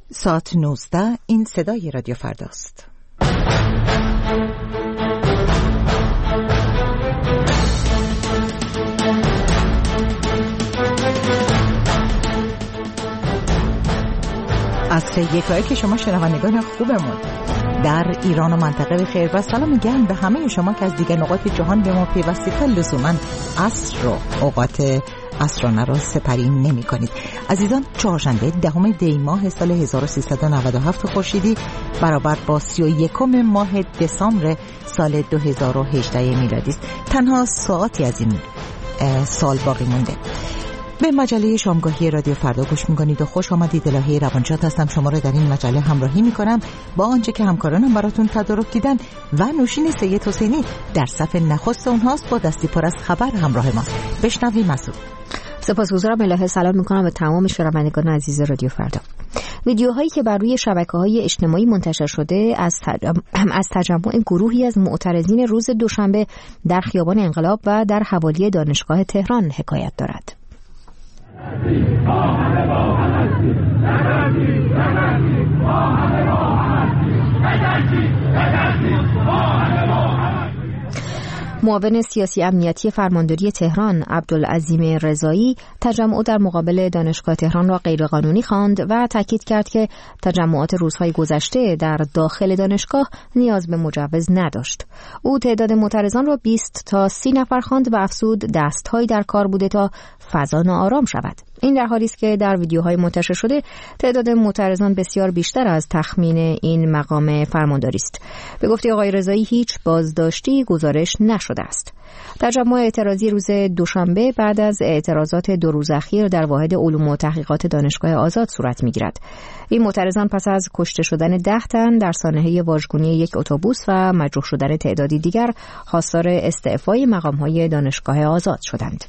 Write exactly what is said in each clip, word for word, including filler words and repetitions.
ساعت نوزده، این صدای رادیو فرداست. عصر یکایی که شما شنوندگان خوبمون در ایران و منطقه بخیر و سلام گرم به همه شما که از دیگر نقاط جهان به ما پیوستید تا لزوماً عصر رو اوقات عصرانه را سپری نمی کنید. عزیزان، چهارشنبه دهم دی ماه سال هزار و سیصد و نود و هفت خورشیدی برابر با سی و یکم ماه دسامبر سال دو هزار و هجده میلادی است. تنها ساعتی از این سال باقی مونده. به مجله شامگاهی رادیو فردا گوش میکنید و خوش آمدید. الهی روانشاد هستم، شما را در این مجله همراهی میکنم با آنچه که همکارانم براتون تدارک دیدن و نوشین سید حسینی در صف نخست اونهاست با دستی پر از خبر همراه ماست. بشنویم مسعود. سپاسگزارم. الهی سلام میکنم به تمام شنوندگان عزیز رادیو فردا. ویدیوهایی که بر روی شبکه‌های اجتماعی منتشر شده از تجمع, از تجمع گروهی از معترضین روز دوشنبه در خیابان انقلاب و در حوالی دانشگاه تهران حکایت دارد. معاون سیاسی امنیتی فرمانداری تهران عبدالعظیم رضایی تجمع در مقابل دانشگاه تهران را غیرقانونی خواند و تاکید کرد که تجمعات روزهای گذشته در داخل دانشگاه نیاز به مجوز نداشت. او تعداد معترضان را بیست تا سی نفر خواند و افزود دست‌هایی در کار بوده تا فضا ناآرام شود. این در حالی است که در ویدیوهای منتشر شده تعداد معترضان بسیار بیشتر از تخمین این مقام فرمانداری است. به گفته آقای رضایی هیچ بازداشتی گزارش نشده است. تجمع اعتراضی روز دوشنبه بعد از اعتراضات دو روز اخیر در واحد علوم و تحقیقات دانشگاه آزاد صورت می‌گیرد. این معترضان پس از کشته شدن ده تن در سانحه واژگونی یک اتوبوس و مجروح شدن تعدادی دیگر خواستار استعفای مقام‌های دانشگاه آزاد شدند.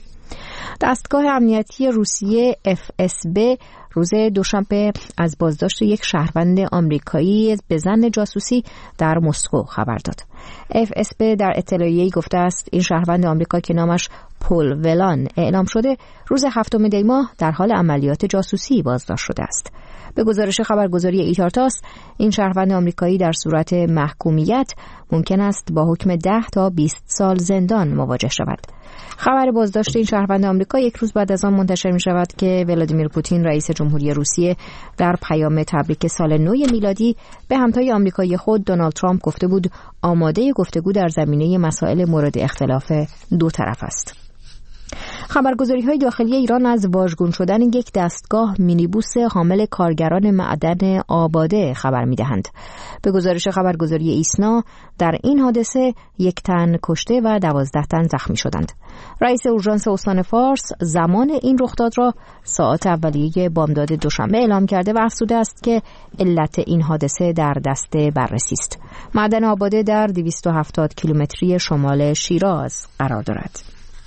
دستگاه امنیتی روسیه اف اس بی روز دوشنبه از بازداشت یک شهروند آمریکایی به ظن جاسوسی در مسکو خبر داد. اف اس بی در اطلاعیه‌ای گفته است این شهروند آمریکا که نامش پول ولان اعلام شده روز هفتم دی ماه در حال عملیات جاسوسی بازداشت شده است. به گزارش خبرگزاری ایتارتاس این شهروند آمریکایی در صورت محکومیت ممکن است با حکم ده تا بیست سال زندان مواجه شود. خبر بازداشت این شهروند آمریکا یک روز بعد از آن منتشر می شود که ولادیمیر پوتین رئیس جمهوری روسیه در پیام تبریک سال نو میلادی به همتای آمریکایی خود دونالد ترامپ گفته بود آماده گفتگو در زمینه مسائل مورد اختلاف دو طرف است. خبرگزاری‌های داخلی ایران از واژگون شدن یک دستگاه مینیبوس حامل کارگران معدن آباده خبر می‌دهند. به گزارش خبرگزاری ایسنا در این حادثه یک تن کشته و دوازده تن زخمی شدند. رئیس اورژانس استان فارس زمان این رخداد را ساعات اولیه بامداد دوشنبه اعلام کرده و افزوده است که علت این حادثه در دست بررسی است. معدن آباده در دویست و هفتاد کیلومتری شمال شیراز قرار دارد.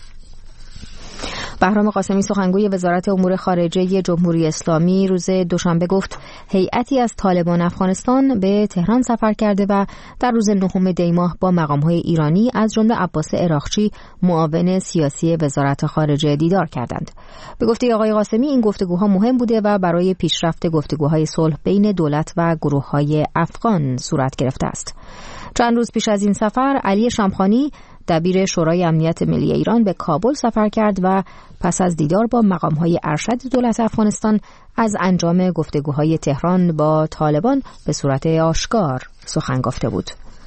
بهرام قاسمی سخنگوی وزارت امور خارجه جمهوری اسلامی روز دوشنبه گفت هیئتی از طالبان افغانستان به تهران سفر کرده و در روز نهم دی ماه با مقام‌های ایرانی از جمله عباس عراقچی معاون سیاسی وزارت خارجه دیدار کردند. به گفته آقای قاسمی این گفتگوها مهم بوده و برای پیشرفت گفتگوهای صلح بین دولت و گروه‌های افغان صورت گرفته است. چند روز پیش از این سفر علی شمخانی دبیر شورای امنیت ملی ایران به کابل سفر کرد و پس از دیدار با مقام‌های ارشد دولت افغانستان از انجام گفتگوهای تهران با طالبان به صورت آشکار سخن گفته بود.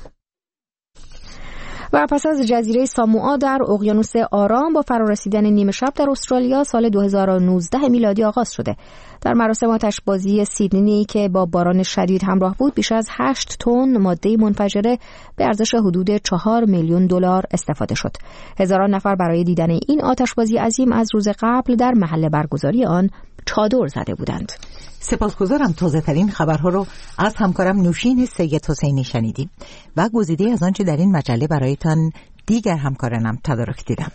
و پس از جزیره ساموآ در اقیانوس آرام با فرارسیدن نیمه شب در استرالیا سال دو هزار و نوزده میلادی آغاز شده. در مراسم آتشبازی سیدنی که با باران شدید همراه بود بیش از هشت تن ماده منفجره به ارزش حدود چهار میلیون دلار استفاده شد. هزاران نفر برای دیدن این آتشبازی عظیم از روز قبل در محل برگزاری آن چادر زده بودند. سپاسگزارم. تازه ترین خبرها رو از همکارم نوشین سید حسینی شنیدیم و گزیده از آنچه در این مجله برایتان دیگر همکارانم تدارک دیدم.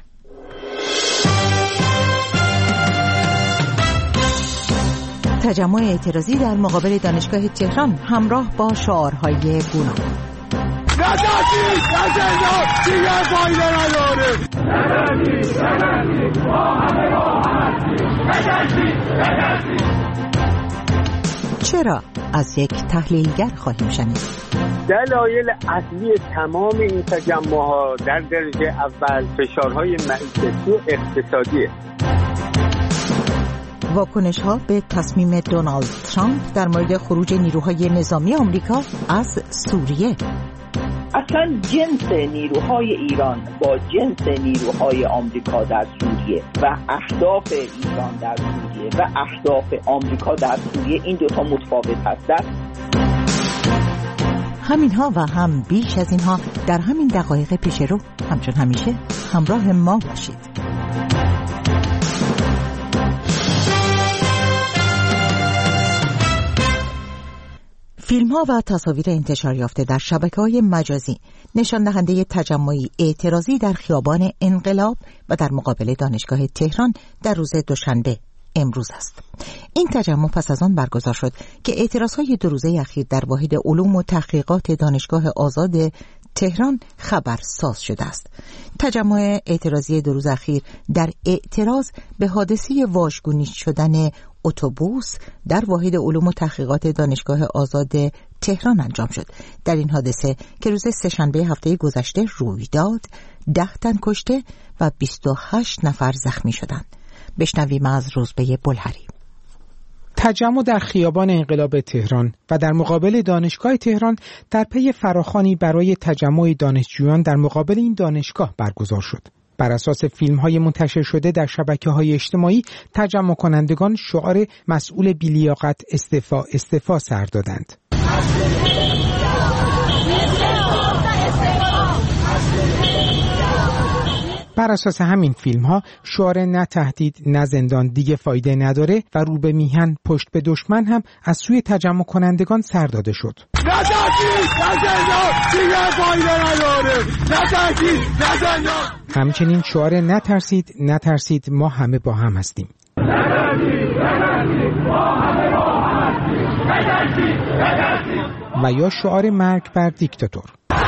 تجمع اعتراضی در مقابل دانشگاه تهران همراه با شعارهای گوناگون. نجاتی نجاتی دیگر فایده نداره. نجاتی نجاتی با همه با هم هستی. نجاتی نجاتی چرا؟ از یک تحلیلگر خواهیم شنید. دلایل اصلی تمام این تجمع‌ها در درجه اول فشارهای معیشتی و اقتصادیه. واکنش ها به تصمیم دونالد ترامپ در مورد خروج نیروهای نظامی آمریکا از سوریه. اصلا جنس نیروهای ایران با جنس نیروهای آمریکا در سوریه و اهداف ایران در سوریه و اهداف آمریکا در سوریه این دوتا متفاوت هستند. همین ها و هم بیش از اینها در همین دقایق پیش رو. همچون همیشه همراه ما باشید. فیلم ها و تصاویر انتشار یافته در شبکه‌های مجازی نشان دهنده تجمعی اعتراضی در خیابان انقلاب و در مقابل دانشگاه تهران در روز دوشنبه امروز است. این تجمع پس از آن برگزار شد که اعتراضهای دو روزه اخیر در واحد علوم و تحقیقات دانشگاه آزاد تهران خبرساز شده است. تجمع اعتراضی دو روز اخیر در اعتراض به حادثه واژگونی شدن اتوبوس در واحد علوم و تحقیقات دانشگاه آزاد تهران انجام شد. در این حادثه که روز سه‌شنبه هفته گذشته روی داد، ده تن کشته و بیست و هشت نفر زخمی شدند. بشنویم از روزبه بلهری. تجمع در خیابان انقلاب تهران و در مقابل دانشگاه تهران در پی فراخوانی برای تجمع دانشجویان در مقابل این دانشگاه برگزار شد. بر اساس فیلم‌های منتشر شده در شبکه‌های اجتماعی، تجمع کنندگان شعار مسئول بی‌لیاقت استعفا استعفا سر دادند. بر اساس همین فیلم ها شعار نه تهدید نه زندان دیگه فایده نداره و رو به میهن پشت به دشمن هم از سوی تجمع کنندگان سر داده شد. نه تهدید نه زندان دیگه فایده نداره، نه تهدید نه زندان. همچنین شعار نترسید نترسید ما همه با هم هستیم. نترسید نترسید ما همه با هم هستیم. نترسید نترسید. و یا شعار مرگ بر دیکتاتور.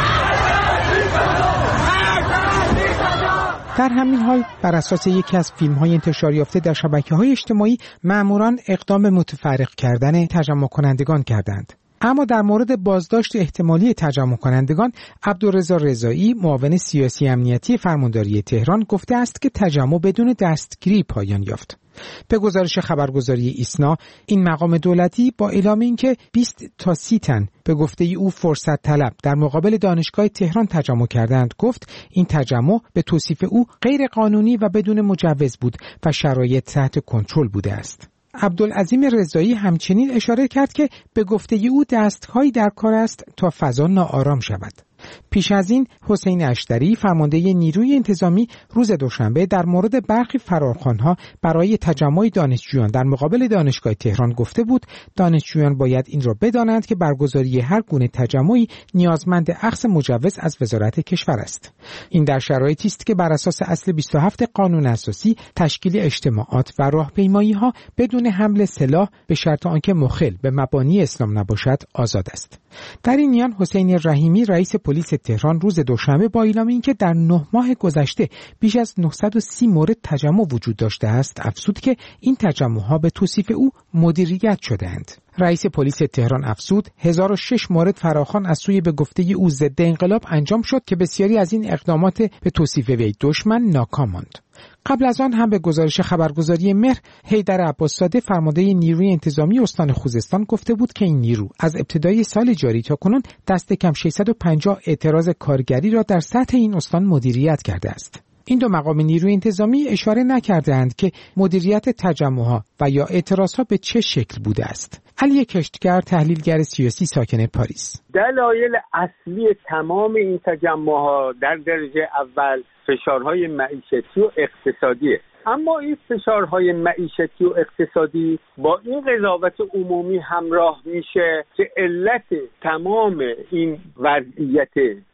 در همین حال بر اساس یکی از فیلم‌های انتشار یافته در شبکه‌های اجتماعی مأموران اقدام متفرق کردن تجمع کنندگان کردند. اما در مورد بازداشت احتمالی تجمع کنندگان، عبدالرضا رضایی، معاون سیاسی امنیتی فرمانداری تهران گفته است که تجمع بدون دستگیری پایان یافت. به گزارش خبرگزاری ایسنا، این مقام دولتی با اعلام اینکه بیست تا سی تن به گفته او فرصت طلب در مقابل دانشگاه تهران تجمع کردند، گفت این تجمع به توصیف او غیر قانونی و بدون مجوز بود و شرایط تحت کنترل بوده است. عبدالعظیم رضایی همچنین اشاره کرد که به گفته او دستگاهی در کار است تا فضا ناآرام شود. پیش از این حسین اشتری فرمانده نیروی انتظامی روز دوشنبه در مورد برخی فراخوان‌ها برای تجمع دانشجویان در مقابل دانشگاه تهران گفته بود دانشجویان باید این را بدانند که برگزاری هر گونه تجمعی نیازمند اخذ مجوز از وزارت کشور است. این در شرایطی است که بر اساس اصل بیست و هفت قانون اساسی تشکیل اجتماعات و راهپیمایی‌ها بدون حمل سلاح به شرط آنکه مخل به مبانی اسلام نباشد آزاد است. در این میان حسین رحیمی رئیس پلیس تهران روز دوشنبه با اعلام اینکه در نه ماه گذشته بیش از نهصد و سی مورد تجمع وجود داشته است، افزود که این تجمع‌ها به توصیف او مدیریت شده‌اند. رئیس پلیس تهران افزود هزار و شش مورد فراخوان از سوی به گفته او ضد انقلاب انجام شد که بسیاری از این اقدامات به توصیف وی دشمن ناکام ماند. قبل از آن هم به گزارش خبرگزاری مهر، حیدر عباس‌زاده فرمانده نیروی انتظامی استان خوزستان گفته بود که این نیرو از ابتدای سال جاری تا کنون دست کم ششصد و پنجاه اعتراض کارگری را در سطح این استان مدیریت کرده است. این دو مقام نیروی انتظامی اشاره نکردند که مدیریت تجمع‌ها و یا اعتراضها به چه شکل بوده است. علی کشتگر، تحلیلگر سیاسی ساکن پاریس: دلایل اصلی تمام این تجمع‌ها در درجه اول فشارهای معیشتی و اقتصادیه. اما این فشارهای معیشتی و اقتصادی با این قضاوت عمومی همراه میشه که علت تمام این وضعیت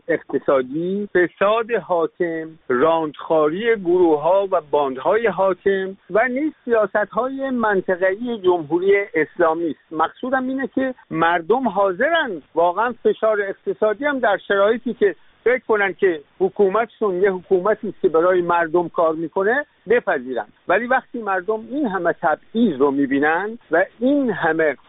اقتصادی فساد حاکم، راندخاری گروه‌ها و باندهای حاکم و نیز سیاست‌های منطقه‌ای جمهوری اسلامی است. مقصودم اینه که مردم حاضرن واقعا فشار اقتصادی هم در شرایطی که فکر کنن که حکومتشون یه حکومتی است که برای مردم کار میکنه بپذیرن، ولی وقتی مردم این همه تبعیض رو میبینن و این همه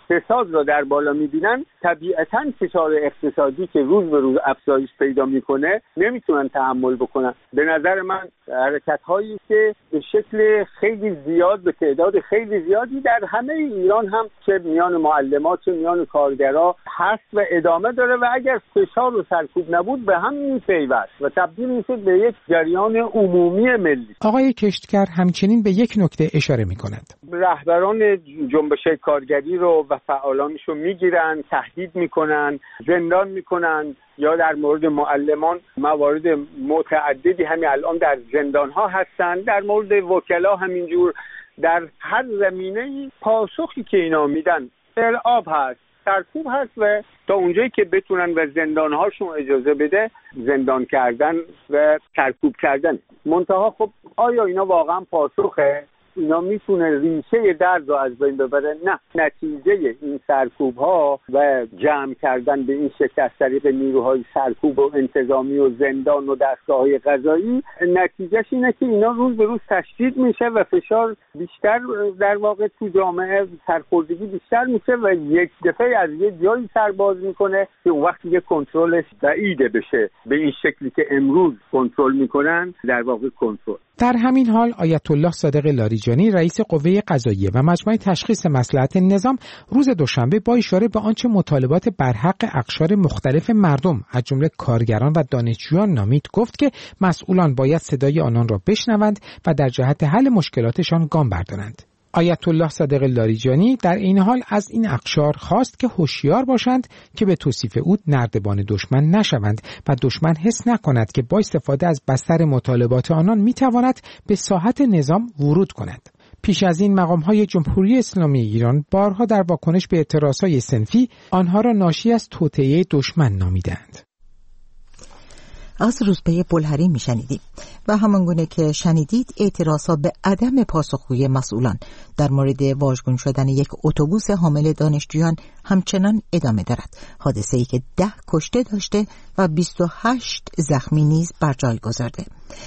اقتصاد را در بالا میبینن، طبیعتاً فشار اقتصادی که روز به روز افزایش پیدا میکنه نمیتونن تحمل بکنن. به نظر من حرکت هایی که به شکل خیلی زیاد به تعداد خیلی زیادی در همه ایران هم چه میان معلمات چه میان کارگرها هست و ادامه داره و اگر فشار و سرکوب نبود به هم میپیوست و تبدیل میشه به یک جریان عمومی ملی. آقای کشتگر همچنین به یک نکته اشاره میکنند. رهبران جنبش کارگری رو و فعالانش رو میگیرن، تهدید میکنن، زندان میکنن، یا در مورد معلمان موارد متعددی همین الان در زندان ها هستن، در مورد وکلا همینجور. در هر زمینه پاسخی که اینا میدن ارعاب هست، سرکوب هست و تا اونجایی که بتونن و زندان هاشون اجازه بده زندان کردن و سرکوب کردن. منتها خب آیا اینا واقعا پاسخه؟ اینا میتونه ریشه درد رو از بین ببره؟ نه. نتیجه این سرکوب ها و جمع کردن به این شکل از طریق نیروهای سرکوب و انتظامی و زندان و دستگاه های قضایی، نتیجهش اینه که اینا روز به روز تشدید میشه و فشار بیشتر در واقع تو جامعه، سرخوردگی بیشتر میشه و یک دفعه از یه جایی سر باز میکنه که اون وقت دیگه کنترلش بعیده بشه به این شکلی که امروز کنترل میکنن، در واقع کنترل. در همین حال آیت الله صادق لاریجانی رئیس قوه قضاییه و مجمع تشخیص مصلحت نظام روز دوشنبه با اشاره به آنچه مطالبات برحق اقشار مختلف مردم از جمله کارگران و دانشجویان نامید گفت که مسئولان باید صدای آنان را بشنوند و در جهت حل مشکلاتشان گام بردارند. آیت الله صادق لاریجانی در این حال از این اقشار خواست که هوشیار باشند که به توصیف او نردبان دشمن نشوند و دشمن حس نکند که با استفاده از بستر مطالبات آنان میتواند به ساحت نظام ورود کند. پیش از این مقام‌های جمهوری اسلامی ایران بارها در واکنش به اعتراضهای صنفی آنها را ناشی از توطئه دشمن نامیدند. از روزبه بلهری می شنیدیم و همانگونه که شنیدید اعتراضها به عدم پاسخگویی مسئولان در مورد واژگون شدن یک اتوبوس حامل دانشجویان همچنان ادامه دارد. حادثه‌ای که ده کشته داشته و بیست و هشت زخمی نیز بر جای گذارده.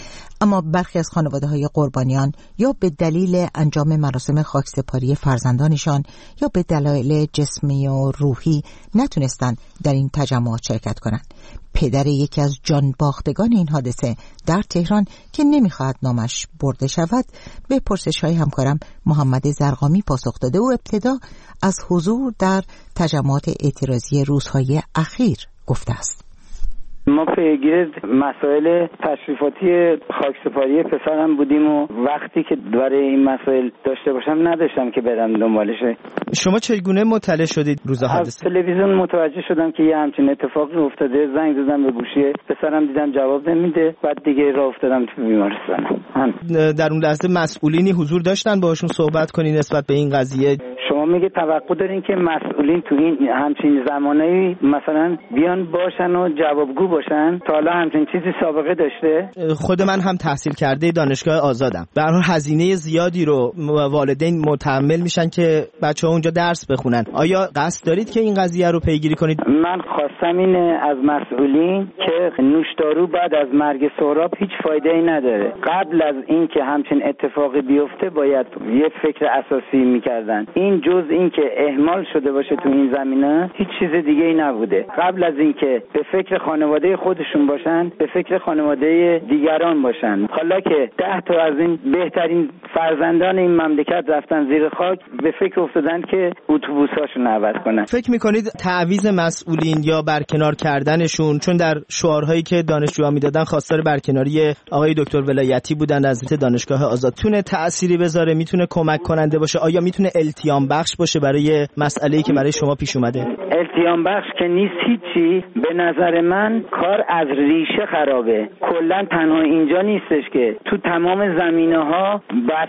اما برخی از خانواده‌های قربانیان یا به دلیل انجام مراسم خاکسپاری فرزندانشان یا به دلایل جسمی و روحی نتونستند در این تجمعات شرکت کنند. پدر یکی از جان باختگان این حادثه در تهران که نمیخواهد نامش برده شود به پرسش‌های همکارم محمد زرقامی پاسخ داده و ابتدا از حضور در تجمعات اعتراضی روزهای اخیر گفته است. ما پیگیر مسائل تشریفاتی خاکسپاری پسرم بودیم و وقتی که برای این مسائل داشته باشم نداشتم که برم دنبالشه. شما چگونه مطلع شدید روز حادثه؟ از تلویزیون متوجه شدم که یه همچین اتفاقی افتاده، زنگ زدم به گوشی پسرم، دیدم جواب نمیده، بعد دیگه راه افتادم تو بیمارستان. در اون لحظه مسئولینی حضور داشتن باهاشون صحبت کنین نسبت به این قضیه؟ شما میگه توقع دارین که مسئولین تو این همچین زمانه‌ای مثلا بیان باشن و جوابگو باشن؟ تا حالا همچین چیزی سابقه داشته؟ خود من هم تحصیل کرده دانشگاه آزادم. به هر حال هزینه زیادی رو والدین متحمل میشن که بچه‌ها اونجا درس بخونن. آیا قصد دارید که این قضیه رو پیگیری کنید؟ من خواستم اینه از مسئولین که نوشدارو بعد از مرگ سهراب هیچ فایده‌ای نداره. قبل از اینکه همچین اتفاقی بیفته باید یه فکر اساسی میکردن. این جز این که اهمال شده باشه تو این زمینه هیچ چیز دیگه ای نبوده. قبل از اینکه به فکر خانواده خودشون باشن به فکر خانواده دیگران باشن. حالا که ده تا از این بهترین فرزندان این مملکت رفتن زیر خاک به فکر افتادن که اتوبوساشون عوض کنن. فکر میکنید تعویض مسئولین یا برکنار کردنشون، چون در شعارهایی که دانشجوها میدادن خواستار برکناری آقای دکتر ولایتی بودن از دانشگاه آزاد، تونه تأثیری بذاره؟ میتونه کمک کننده باشه؟ آیا میتونه التیام بخش باشه برای مسئله‌ای که برای شما پیش اومده؟ التیام بخش که نیست هیچی. به نظر من کار از ریشه خرابه. کلا تنها اینجا نیستش که تو تمام زمینه‌ها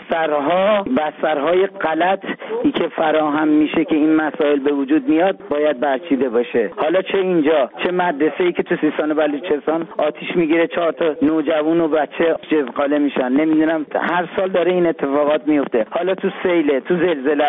بسترها بسترهای غلط ای که فراهم میشه که این مسائل به وجود میاد باید برچیده باشه. حالا چه اینجا چه مدرسه‌ای که تو سیستان و بلوچستان آتش میگیره، چهار تا نوجوان و بچه جزقاله میشن، نمیدونم هر سال داره این اتفاقات میفته. حالا تو سیل، تو زلزله است، تو هر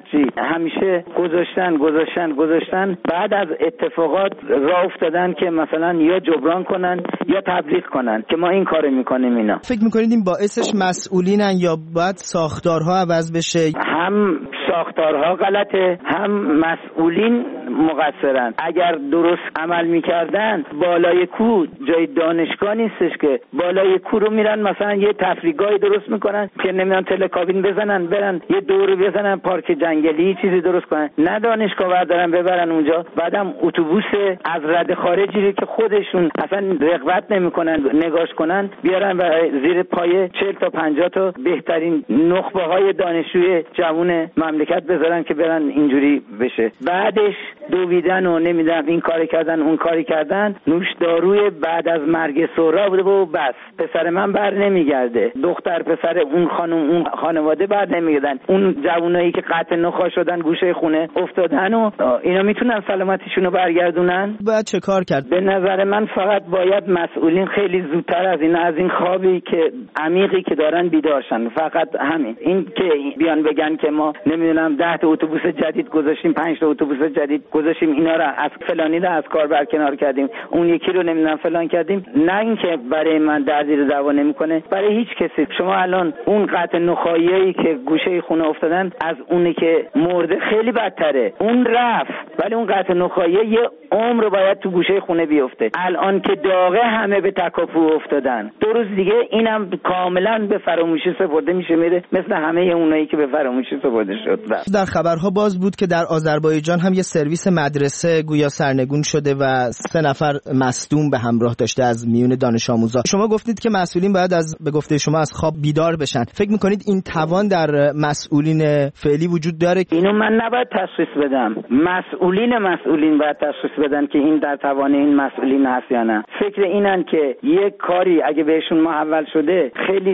هرچی همیشه گذاشتن گذاشتن گذاشتن بعد از اتفاقات راه افتادن که مثلا یا جبران کنن یا تبلیغ کنن که ما این کارو میکنیم. اینا فکر میکنید این باعثش مسئولینن یا باید ساختارها عوض بشه؟ هم ساختارها غلطه، هم مسئولین مقصرن. اگر درست عمل میکردن بالای کو جای دانشگاه نیستش که بالای کو رو میرن مثلا یه تفریحگاهی درست میکنن که نمیدونم تلکابین بزنن برن یه دور بزنن پارک جنگلی چیزی درست کنن، نه دانشگاه بردارن ببرن اونجا. بعدم اتوبوس از رد خارجی که خودشون اصلا رغبت نمیکنن نگاش کنن بیارن و زیر پای چهل تا پنجاه تا بهترین نخبه های دانشجوی جوان مملکت بذارن که برن اینجوری بشه. بعدش دویدن و نمیدونم این کاری کردن اون کاری کردن، نوش داروی بعد از مرگ سهراب بوده و بس. پسر من بر نمیگرده، دختر پسر اون خانم اون خانواده بر نمیگردن. اون جوانایی که قطع نخا شدن گوشه خونه افتادن و اینا میتونن سلامتیشون رو برگردونن؟ باید چه کار کرد؟ به نظر من فقط باید مسئولین خیلی زودتر از این از این خوابی که عمیقی که دارن بیدارشن. فقط همین. این که بیان بگن که ما نمیدونم ده تا اتوبوس جدید گذاشتیم، پنج تا اتوبوس جدید گذاشتیم، اینا رو از فلانی رو از کار برکنار کردیم، اون یکی رو نمیدونم فلان کردیم، نه اینکه برای من درد رو دعوا نمیکنه برای هیچ کسی. شما الان اون قطع نخایه‌ای که گوشه خونه افتادن از اونی که مرده خیلی بدتره. اون رفت ولی اون قطع نخایه یه عمر باید تو گوشه خونه بیفته. الان که داغه همه به تکاپو افتادن، دو روز دیگه اینم کاملا به فراموشی سپرده میشه میره مثل همه اونایی که به فراموشی سپرده شد. در خبرها باز بود که در آذربایجان هم یه سرویس مدرسه گویا سرنگون شده و سه نفر مصدوم به همراه داشته از میون دانش آموزا. شما گفتید که مسئولین باید از به گفته شما از خواب بیدار بشن. فکر میکنید این توان در مسئولین فعلی وجود داره؟ اینو من نباید تشخیص بدم، مسئولین مسئولین باید تشخیص بدن که این در توان این مسئولین هست یا نه. فکر اینن که یک کاری اگه بهشون محول شده خیلی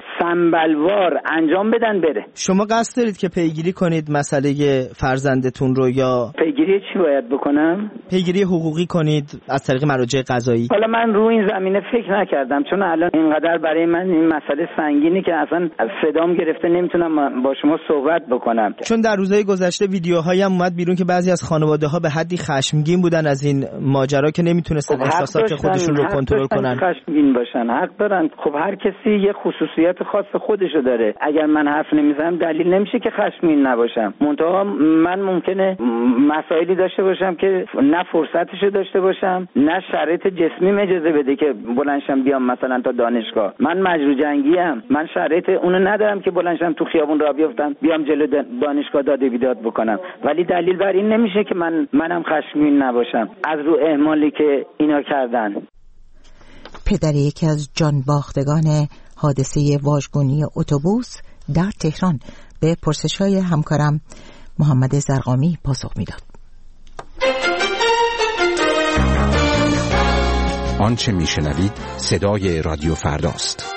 سنبلوار انجام بدن بره. شما قصد دارید که پیگیری کنید مسئله فرزندتون رو یا پیگیری چی باید بکنم؟ پیگیری حقوقی کنید از طریق مراجع قضایی؟ حالا من رو این زمینه فکر نکردم چون الان اینقدر برای من این مسئله سنگینی که اصلا صدام گرفته نمیتونم با شما صحبت بکنم. چون در روزهای گذشته ویدیوهایی هم اومد بیرون که بعضی از خانواده‌ها به حدی خشمگین بودن از این ماجرا که نمیتونستن احساسات خودشون رو کنترل کنن. خشمگین باشن، حق دارن. خب هر کسی یه خصوصیت خاص خودشو داره. اگر من حرف نمیزنم دلیل نمیشه که خشمگین نباشم. منتها من ممکنه مسائلی داشته باشم که نه فرصتشو داشته باشم نه شرایط جسمی اجازه بده که بلندشم بیام مثلا تا دانشگاه. من مجروح جنگی ام، من شرایط اونو ندارم که بلندشم تو خیابون راه بیفتم بیام جلو دانشگاه داد بیداد بکنم. ولی دلیل بر این نمیشه که من منم خشمگین نباشم از رو اهمالی که اینا کردن. پدر یکی از جان باختگان حادثه واژگونی اتوبوس در تهران به پرسش‌های همکارم محمد زرقامی پاسخ میداد. آنچه میشنوید صدای رادیو فرداست.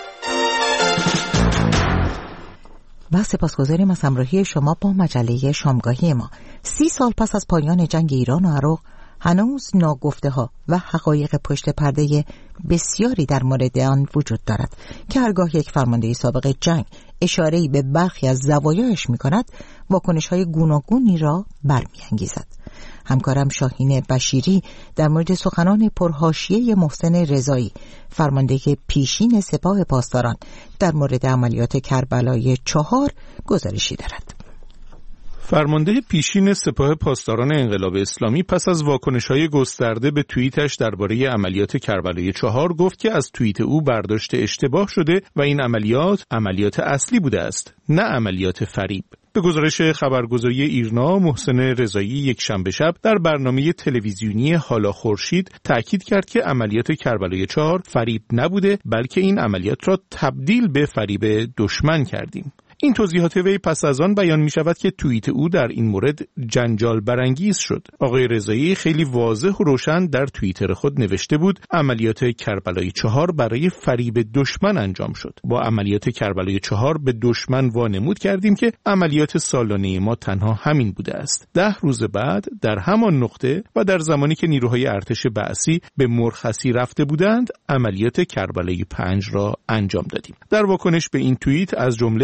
و سپاسگزاریم از همراهی شما با مجله شامگاهی ما. سی سال پس از پایان جنگ ایران و عراق هنوز ناگفته ها و حقایق پشت پرده بسیاری در مورد آن وجود دارد که هرگاه یک فرمانده سابق جنگ اشاره‌ای به برخی از زوایاش می‌کند، واکنش‌های گوناگونی را برمی‌انگیزد. همکارم شاهین بشیری در مورد سخنان پرحاشیه محسن رضایی، فرمانده پیشین سپاه پاسداران، در مورد عملیات کربلای چهار گزارشی دارد. فرمانده پیشین سپاه پاسداران انقلاب اسلامی پس از واکنش‌های گسترده به توییتش درباره عملیات کربلای چهار گفت که از توییت او برداشت اشتباه شده و این عملیات عملیات اصلی بوده است، نه عملیات فریب. به گزارش خبرگزاری ایرنا، محسن رضایی یک شنبه شب در برنامه تلویزیونی حالا خورشید تأکید کرد که عملیات کربلای چهار فریب نبوده، بلکه این عملیات را تبدیل به فریب دشمن کردیم. این توضیحات وی پس از آن بیان می شود که توییت او در این مورد جنجال برانگیز شد. آقای رضایی خیلی واضح و روشن در توییتر خود نوشته بود عملیات کربلای چهار برای فریب دشمن انجام شد. با عملیات کربلای چهار به دشمن وانمود کردیم که عملیات سالانه ما تنها همین بوده است. ده روز بعد در همان نقطه و در زمانی که نیروهای ارتش بعثی به مرخصی رفته بودند، عملیات کربلای پنج را انجام دادیم. در واکنش به این توییت از جمله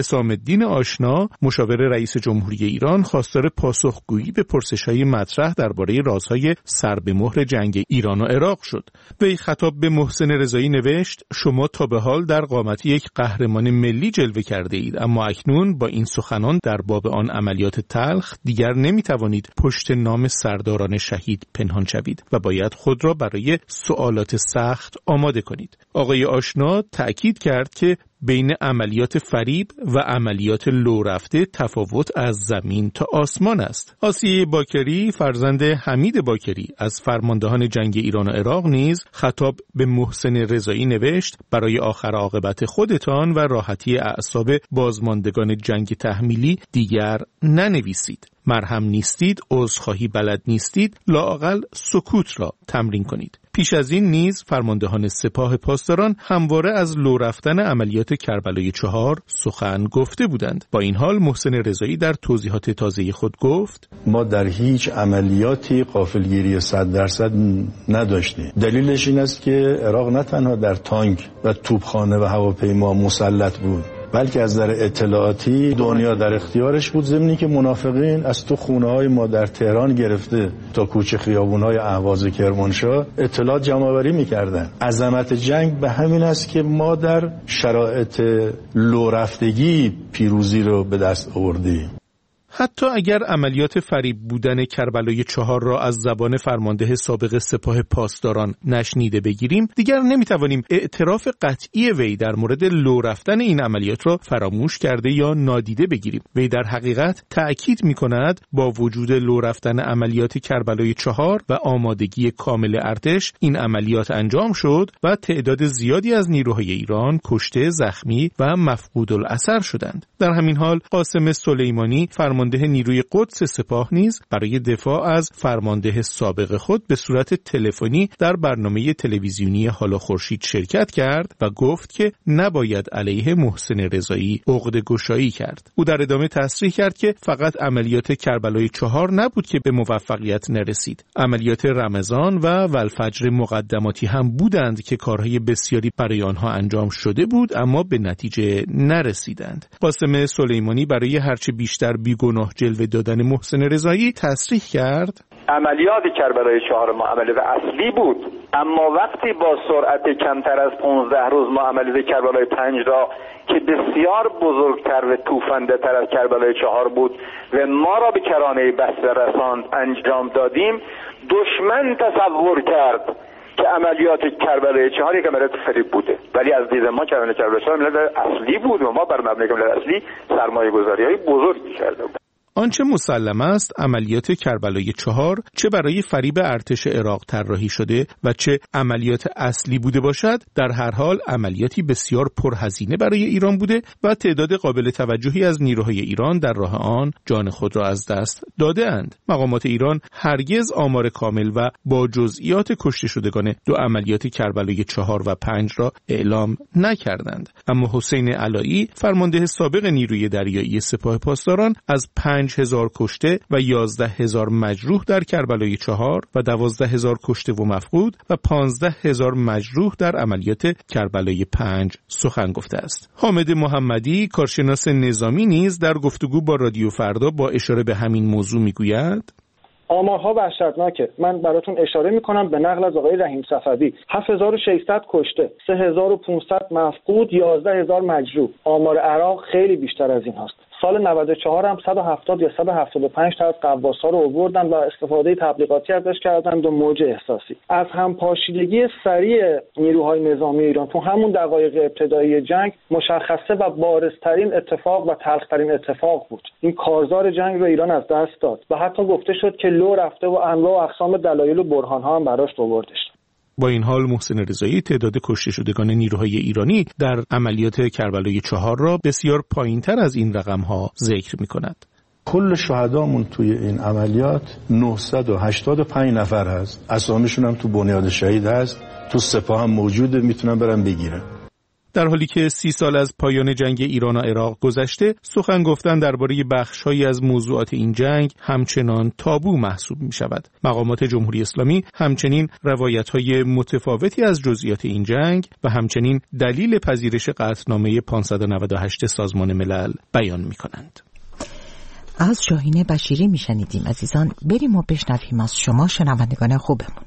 حسام الدین آشنا، مشاور رئیس جمهوری ایران، خواستار پاسخگویی به پرسش‌های مطرح درباره رازهای سر به مهر جنگ ایران و عراق شد. وی خطاب به محسن رضایی نوشت: شما تا به حال در قامت یک قهرمان ملی جلوه کرده اید، اما اکنون با این سخنان در باب آن عملیات تلخ دیگر نمی‌توانید پشت نام سرداران شهید پنهان شوید و باید خود را برای سوالات سخت آماده کنید. آقای آشنا تأکید کرد که بین عملیات فریب و عملیات لو رفته تفاوت از زمین تا آسمان است. آسیه باکری، فرزند حمید باکری از فرماندهان جنگ ایران و عراق، نیز خطاب به محسن رضایی نوشت: برای آخر عاقبت خودتان و راحتی اعصاب بازماندگان جنگ تحمیلی دیگر ننویسید. مرهم نیستید، عذرخواهی بلد نیستید، لااقل سکوت را تمرین کنید. پیش از این نیز فرماندهان سپاه پاسداران همواره از لو رفتن عملیات کربلای چهار سخن گفته بودند. با این حال محسن رضایی در توضیحات تازه خود گفت: ما در هیچ عملیاتی غافلگیری صد درصد نداشتیم. دلیلش این است که عراق نه تنها در تانک و توپخانه و هواپیما مسلط بود، بلکه از در اطلاعاتی دنیا در اختیارش بود، ضمنی که منافقین از تو خونه‌های ما در تهران گرفته تا کوچه خیابون‌های اهواز کرمانشاه اطلاعات جمع‌آوری می‌کردن. عظمت جنگ به همین است که ما در شرایط لو رفتگی پیروزی رو به دست آوردیم. حتی اگر عملیات فریب بودن کربلای چهار را از زبان فرمانده سابق سپاه پاسداران نشنیده بگیریم، دیگر نمیتوانیم اعتراف قطعی وی در مورد لو رفتن این عملیات را فراموش کرده یا نادیده بگیریم. وی در حقیقت تأکید میکند با وجود لو رفتن عملیات کربلای چهار و آمادگی کامل ارتش، این عملیات انجام شد و تعداد زیادی از نیروهای ایران کشته، زخمی و مفقود الاثر شدند. در همین حال قاسم سلیمانی، فرمانده نیروی قدس سپاه، نیز برای دفاع از فرمانده سابق خود به صورت تلفنی در برنامه تلویزیونی حالا خورشید شرکت کرد و گفت که نباید علیه محسن رضایی عقده گشایی کرد. او در ادامه تصریح کرد که فقط عملیات کربلای چهار نبود که به موفقیت نرسید. عملیات رمضان و والفجر مقدماتی هم بودند که کارهای بسیاری برای آنها انجام شده بود اما به نتیجه نرسیدند. قاسم سلیمانی برای هرچه بیشتر بیگناه جلوه دادن محسن رضایی تصریح کرد: عملیات کربلای چهار ما عملیات اصلی بود، اما وقتی با سرعت کمتر از پانزده روز ما عملیات کربلای پنج را که بسیار بزرگتر و توفنده تر از کربلای چهار بود و ما را به کرانه بسته رساند انجام دادیم، دشمن تصور کرد که عملیات کربلای چهار یک عملیات فریب بوده، ولی از دید ما عملیات کربلای چهار عملیات اصلی بود و ما بر مبنای عملیات اصلی سرمایه گذاری های بزرگی کرده بود. آنچه مسلم است عملیات کربلای چهار چه برای فریب ارتش عراق طراحی شده و چه عملیات اصلی بوده باشد، در هر حال عملیاتی بسیار پرهزینه برای ایران بوده و تعداد قابل توجهی از نیروهای ایران در راه آن جان خود را از دست داده اند. مقامات ایران هرگز آمار کامل و با جزئیات کشته شدگان دو عملیات کربلای چهار و پنج را اعلام نکردند، اما حسین علایی، فرمانده سابق نیروی دریایی سپاه پاسداران، از پنج هزار کشته و یازده هزار مجروح در کربلای چهار و دوازده هزار کشته و مفقود و پانزده هزار مجروح در عملیات کربلای پنج سخن گفته است. حامد محمدی، کارشناس نظامی، نیز در گفتگو با رادیو فردا با اشاره به همین موضوع میگوید: آمارها وحشتناکه. من براتون اشاره میکنم به نقل از آقای رحیم صفوی: هفت هزار و ششصد کشته، سه هزار و پانصد مفقود، یازده هزار مجروح. آمار عراق خیلی بیشتر از این هست. سال نود و چهار هم صد و هفتاد یا صد و هفتاد و پنج تا از قواس‌ها رو آوردن و استفاده تبلیغاتی ازش کردند و موج احساسی. از همپاشیدگی سریع نیروهای نظامی ایران تو همون دقایق ابتدایی جنگ مشخصه و بارزترین اتفاق و تلخ‌ترین اتفاق بود. این کارزار جنگ رو ایران از دست داد و حتی گفته شد که لو رفته و انواع و اقسام دلایل و برهان‌ها هم براش آوردش. با این حال محسن رضایی تعداد کشته شدگان نیروهای ایرانی در عملیات کربلای چهار را بسیار پایین‌تر از این رقم‌ها ذکر می‌کند. کل شهدامون توی این عملیات نهصد و هشتاد و پنج نفر هست. اسامیشون هم تو بنیاد شهید هست، تو سپاه هم موجوده، میتونن برن بگیرن. در حالی که سی سال از پایان جنگ ایران و عراق گذشته، سخن گفتن درباره بخش‌هایی از موضوعات این جنگ همچنان تابو محسوب می‌شود. مقامات جمهوری اسلامی همچنین روایت‌های متفاوتی از جزئیات این جنگ و همچنین دلیل پذیرش قطعنامه پانصد و نود و هشت سازمان ملل بیان می‌کنند. از شاهین بشیری میشنیدیم. عزیزان، بریم و بشنویم از شما شنوندگان خوبمون.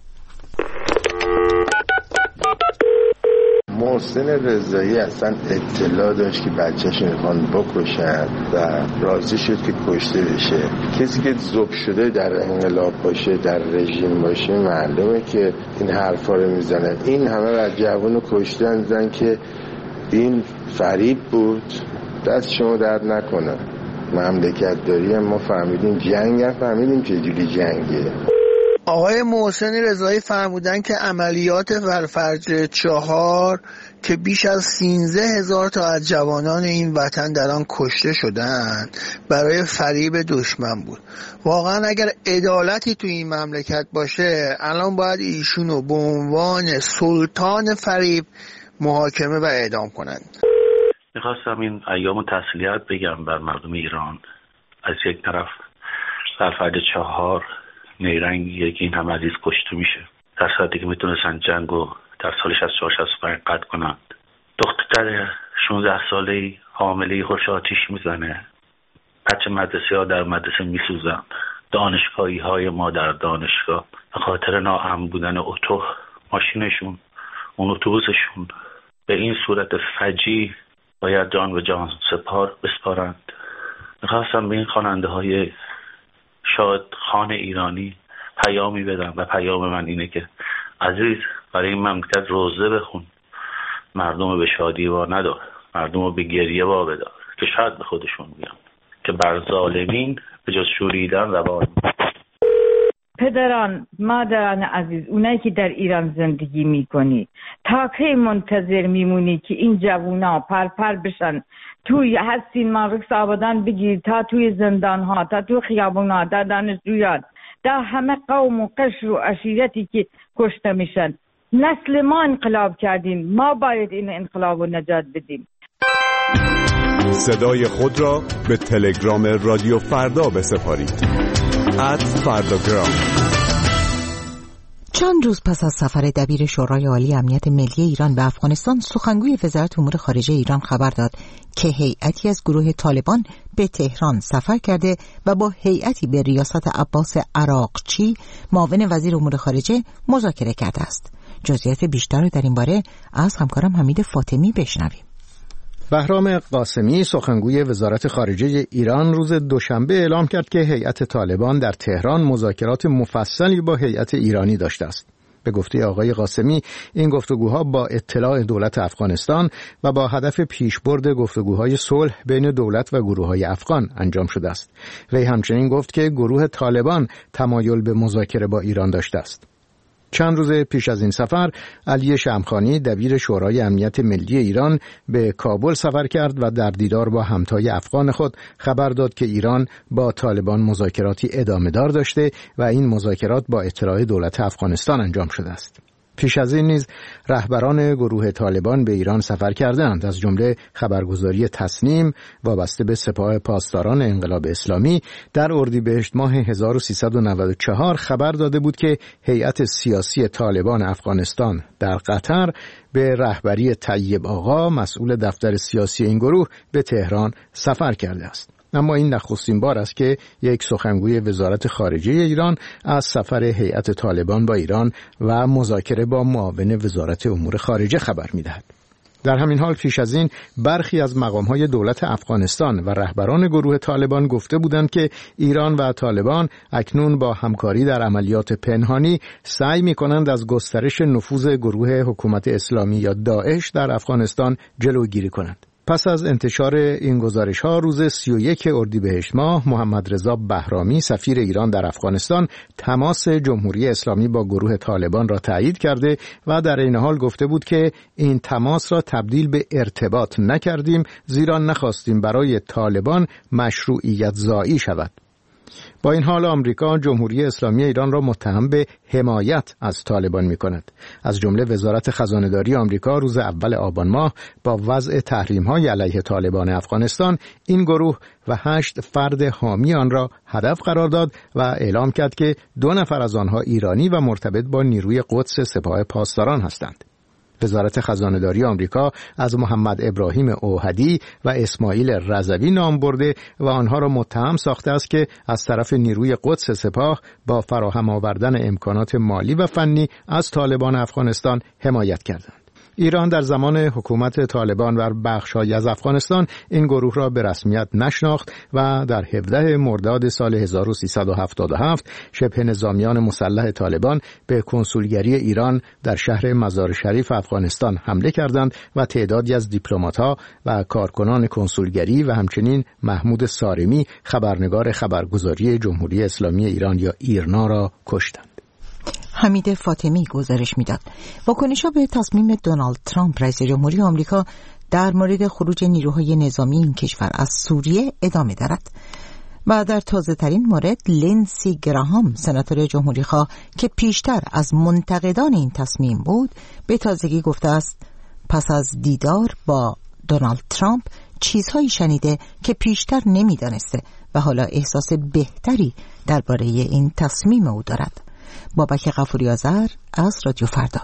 محسن رضایی اصلا اطلاع داشت که بچه‌ش میخوان بکشن و راضی شد که کشته بشه. کسی که ذوب شده در انقلاب باشه، در رژیم باشه، معلومه که این حرفا رو میزنن. این همه از جوانو کشتن زن که این فریب بود. دست شما درد نکنه. مملکت داری ما فهمیدیم، جنگ هم فهمیدیم چجوری جنگه. آقای محسن رضایی فرمودن که عملیات ولفرج چهار که بیش از سیزده هزار تا از جوانان این وطن در آن کشته شدند برای فریب دشمن بود. واقعا اگر عدالتی تو این مملکت باشه الان باید ایشونو به عنوان سلطان فریب محاکمه و اعدام کنند. میخواستم این ایام تسلیت بگم بر مردم ایران. از یک طرف ولفرج چهار نیرنگیه که این همه عزیز کشته میشه در صورتی که میتونستن جنگو در سال شصت و چهار شصت و پنج قطع کنند. دختر شانزده ساله‌ای حامله‌ای خوش آتیش میزنه، بچه مدرسه ها در مدرسه میسوزن، دانشگاهی های ما در دانشگاه به خاطر ناامن بودن اتو ماشینشون، اون اتوبوسشون به این صورت فجیع باید جان به جان سپار بسپارند. میخواستم به این خواننده های شاد خان ایرانی پیامی بدم و پیام من اینه که عزیز برای این مملکت روزه بخون، مردم به شادی وا ندار، مردم به گریه وا بدار که شاید به خودشون بیان که بر ظالمین به جز شوریدن روان. پدران، مادران عزیز، اونایی که در ایران زندگی میکنی، تا کی منتظر میمونی که این جوونا پر پر بشن توی هستین مارکس آبادان بگیر، تا توی زندان ها، تا توی خیابون ها، تا دانشجویان، تا همه قوم و قشر و عشیرتی که کشته میشن. نسل ما انقلاب کردیم، ما باید این انقلاب رو نجات بدیم. صدای خود را به تلگرام رادیو فردا بسپارید. ات فرداگرام. چند روز پس از سفر دبیر شورای عالی امنیت ملی ایران به افغانستان، سخنگوی وزارت امور خارجه ایران خبر داد که هیئتی از گروه طالبان به تهران سفر کرده و با هیئتی به ریاست عباس عراقچی، معاون وزیر امور خارجه، مذاکره کرده است. جزئیات بیشتر را در این باره از همکارم حمید فاطمی بشنویم. بهرام قاسمی، سخنگوی وزارت خارجه ایران، روز دوشنبه اعلام کرد که هیئت طالبان در تهران مذاکرات مفصلی با هیئت ایرانی داشته است. به گفته آقای قاسمی، این گفتگوها با اطلاع دولت افغانستان و با هدف پیشبرد گفتگوهای صلح بین دولت و گروه‌های افغان انجام شده است. وی همچنین گفت که گروه طالبان تمایل به مذاکره با ایران داشته است. چند روز پیش از این سفر، علی شمخانی، دبیر شورای امنیت ملی ایران، به کابل سفر کرد و در دیدار با همتای افغان خود خبر داد که ایران با طالبان مذاکراتی ادامه دار داشته و این مذاکرات با اطلاع دولت افغانستان انجام شده است. پیش از این نیز رهبران گروه طالبان به ایران سفر کردند. از جمله خبرگزاری تصنیم وابسته به سپاه پاسداران انقلاب اسلامی در اردیبهشت ماه هزار و سیصد و نود و چهار خبر داده بود که هیئت سیاسی طالبان افغانستان در قطر به رهبری طیب آقا، مسئول دفتر سیاسی این گروه، به تهران سفر کرده است. اما این نخستین بار است که یک سخنگوی وزارت خارجه ایران از سفر هیئت طالبان با ایران و مذاکره با معاون وزارت امور خارجه خبر می‌دهد. در همین حال پیش از این برخی از مقام‌های دولت افغانستان و رهبران گروه طالبان گفته بودند که ایران و طالبان اکنون با همکاری در عملیات پنهانی سعی می‌کنند از گسترش نفوذ گروه حکومت اسلامی یا داعش در افغانستان جلوگیری کنند. پس از انتشار این گزارش‌ها روز سی و یک اردیبهشت ماه، محمد رضا بهرامی، سفیر ایران در افغانستان، تماس جمهوری اسلامی با گروه طالبان را تایید کرده و در این حال گفته بود که این تماس را تبدیل به ارتباط نکردیم، زیرا نخواستیم برای طالبان مشروعیت زایی شود. با این حال آمریکا جمهوری اسلامی ایران را متهم به حمایت از طالبان می‌کند. از جمله وزارت خزانه‌داری آمریکا روز اول آبان ماه با وضع تحریم‌های علیه طالبان افغانستان این گروه و هشت فرد حامی آن را هدف قرار داد و اعلام کرد که دو نفر از آنها ایرانی و مرتبط با نیروی قدس سپاه پاسداران هستند. وزارت خزانه‌داری آمریکا از محمد ابراهیم اوحدی و اسماعیل رضوی نام برده و آنها را متهم ساخته است که از طرف نیروی قدس سپاه با فراهم آوردن امکانات مالی و فنی از طالبان افغانستان حمایت کردند. ایران در زمان حکومت طالبان بر بخش‌هایی از افغانستان این گروه را به رسمیت نشناخت و در هفدهم مرداد سال هزار و سیصد و هفتاد و هفت شبه نظامیان مسلح طالبان به کنسولگری ایران در شهر مزار شریف افغانستان حمله کردند و تعدادی از دیپلمات‌ها و کارکنان کنسولگری و همچنین محمود سارمی خبرنگار خبرگزاری جمهوری اسلامی ایران یا ایرنا را کشتند. حمید فاطمی گزارش میداد. واکنش‌ها به تصمیم دونالد ترامپ رئیس جمهوری آمریکا در مورد خروج نیروهای نظامی این کشور از سوریه ادامه دارد. و در تازه‌ترین مورد لینسی گراهام سناتور جمهوری‌خواه که پیشتر از منتقدان این تصمیم بود به تازگی گفته است پس از دیدار با دونالد ترامپ چیزهایی شنیده که پیشتر نمی‌دانسته و حالا احساس بهتری درباره این تصمیم او دارد. بابک غفوری آذر از رادیو فردا.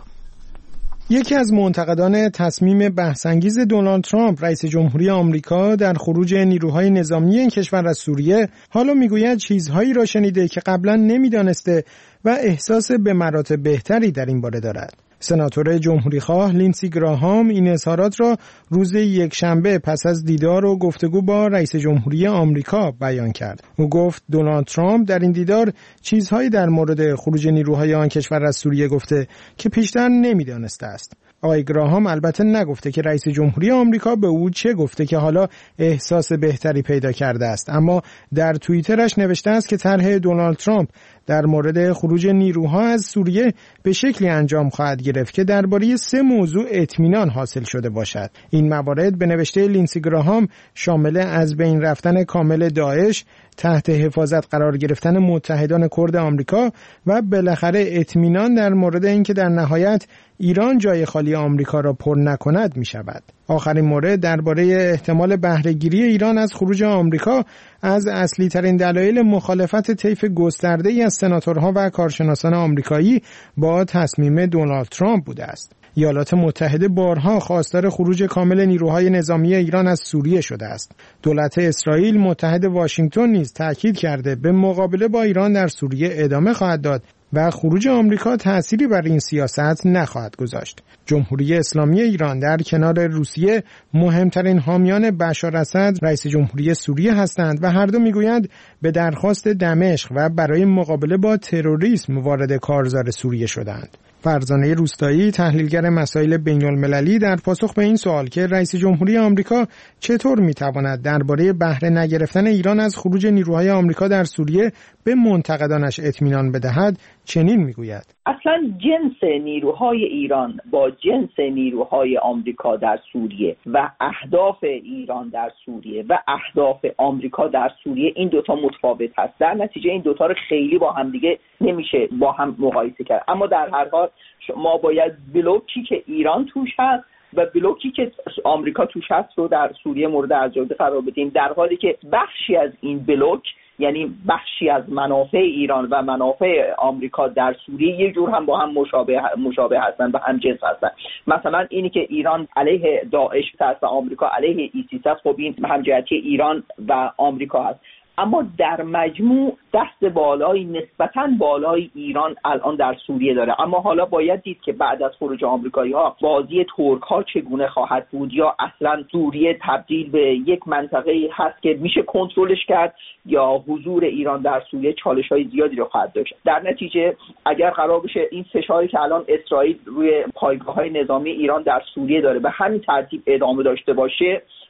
یکی از منتقدان تصمیم بحث‌انگیز دونالد ترامپ رئیس جمهوری آمریکا در خروج نیروهای نظامی این کشور از سوریه حالا میگوید چیزهایی را شنیده که قبلا نمیدانسته و احساس به مراتب بهتری در این باره دارد. سناتور جمهوری‌خواه لینسی گراهام این اظهارات را روز یکشنبه پس از دیدار و گفتگو با رئیس جمهوری آمریکا بیان کرد. او گفت دونالد ترامپ در این دیدار چیزهایی در مورد خروج نیروهای آن کشور از سوریه گفته که پیشتر نمی‌دانسته است. آقای گراهام البته نگفته که رئیس جمهوری آمریکا به او چه گفته که حالا احساس بهتری پیدا کرده است، اما در توییترش نوشته است که طرح دونالد ترامپ در مورد خروج نیروها از سوریه به شکلی انجام خواهد گرفت که درباره سه موضوع اطمینان حاصل شده باشد. این موارد به نوشته لینسی گراهام شامل از بین رفتن کامل داعش، تحت حفاظت قرار گرفتن متحدان کرد آمریکا و بالاخره اطمینان در مورد اینکه در نهایت ایران جای خالی آمریکا را پر نکند می شود. آخرین مورد درباره احتمال بهره‌گیری ایران از خروج آمریکا از اصلی ترین دلایل مخالفت طیف گسترده‌ای از سناتورها و کارشناسان آمریکایی با تصمیم دونالد ترامپ بوده است. ایالات متحده بارها خواستار خروج کامل نیروهای نظامی ایران از سوریه شده است. دولت اسرائیل متحد واشنگتن نیز تاکید کرده به مقابله با ایران در سوریه ادامه خواهد داد و خروج آمریکا تأثیری بر این سیاست نخواهد گذاشت. جمهوری اسلامی ایران در کنار روسیه مهمترین حامیان بشار اسد رئیس جمهوری سوریه هستند و هر دو میگویند به درخواست دمشق و برای مقابله با تروریسم وارد کارزار سوریه شدند. فرزانه روستایی تحلیلگر مسائل بین‌المللی در پاسخ به این سوال که رئیس جمهوری آمریکا چطور میتواند درباره بهره نگرفتن ایران از خروج نیروهای آمریکا در سوریه به منتقدانش اطمینان بدهد چنین میگوید: اصلا جنس نیروهای ایران با جنس نیروهای آمریکا در سوریه و اهداف ایران در سوریه و اهداف آمریکا در سوریه این دوتا متفاوت هست. در نتیجه این دوتا رو خیلی با هم دیگه نمیشه با هم مقایسه کرد. اما در هر حال ما باید بلوکی که ایران توش هست و بلوکی که آمریکا توش هست رو در سوریه مورد ارجحیت قرار بدیم، در حالی که بخشی از این بلوک یعنی بخشی از منافع ایران و منافع آمریکا در سوریه یه جور هم با هم مشابه مشابه هستن و هم جنس هستن. مثلا اینی که ایران علیه داعش هست و آمریکا علیه ایسیس هست، خب این همجهتی ایران و آمریکا هست. اما در مجموع دست بالایی نسبتاً بالای ایران الان در سوریه داره. اما حالا باید دید که بعد از خروج آمریکایی‌ها بازی ترک ها چگونه خواهد بود، یا اصلا سوریه تبدیل به یک منطقه‌ای هست که میشه کنترلش کرد، یا حضور ایران در سوریه چالش‌های زیادی رو خواهد داشت. در نتیجه اگر قرار بشه این فشاری که الان اسرائیل روی پایگاه‌های نظامی ایران در سوریه داره به همین ترتیب ادامه داشته باشه،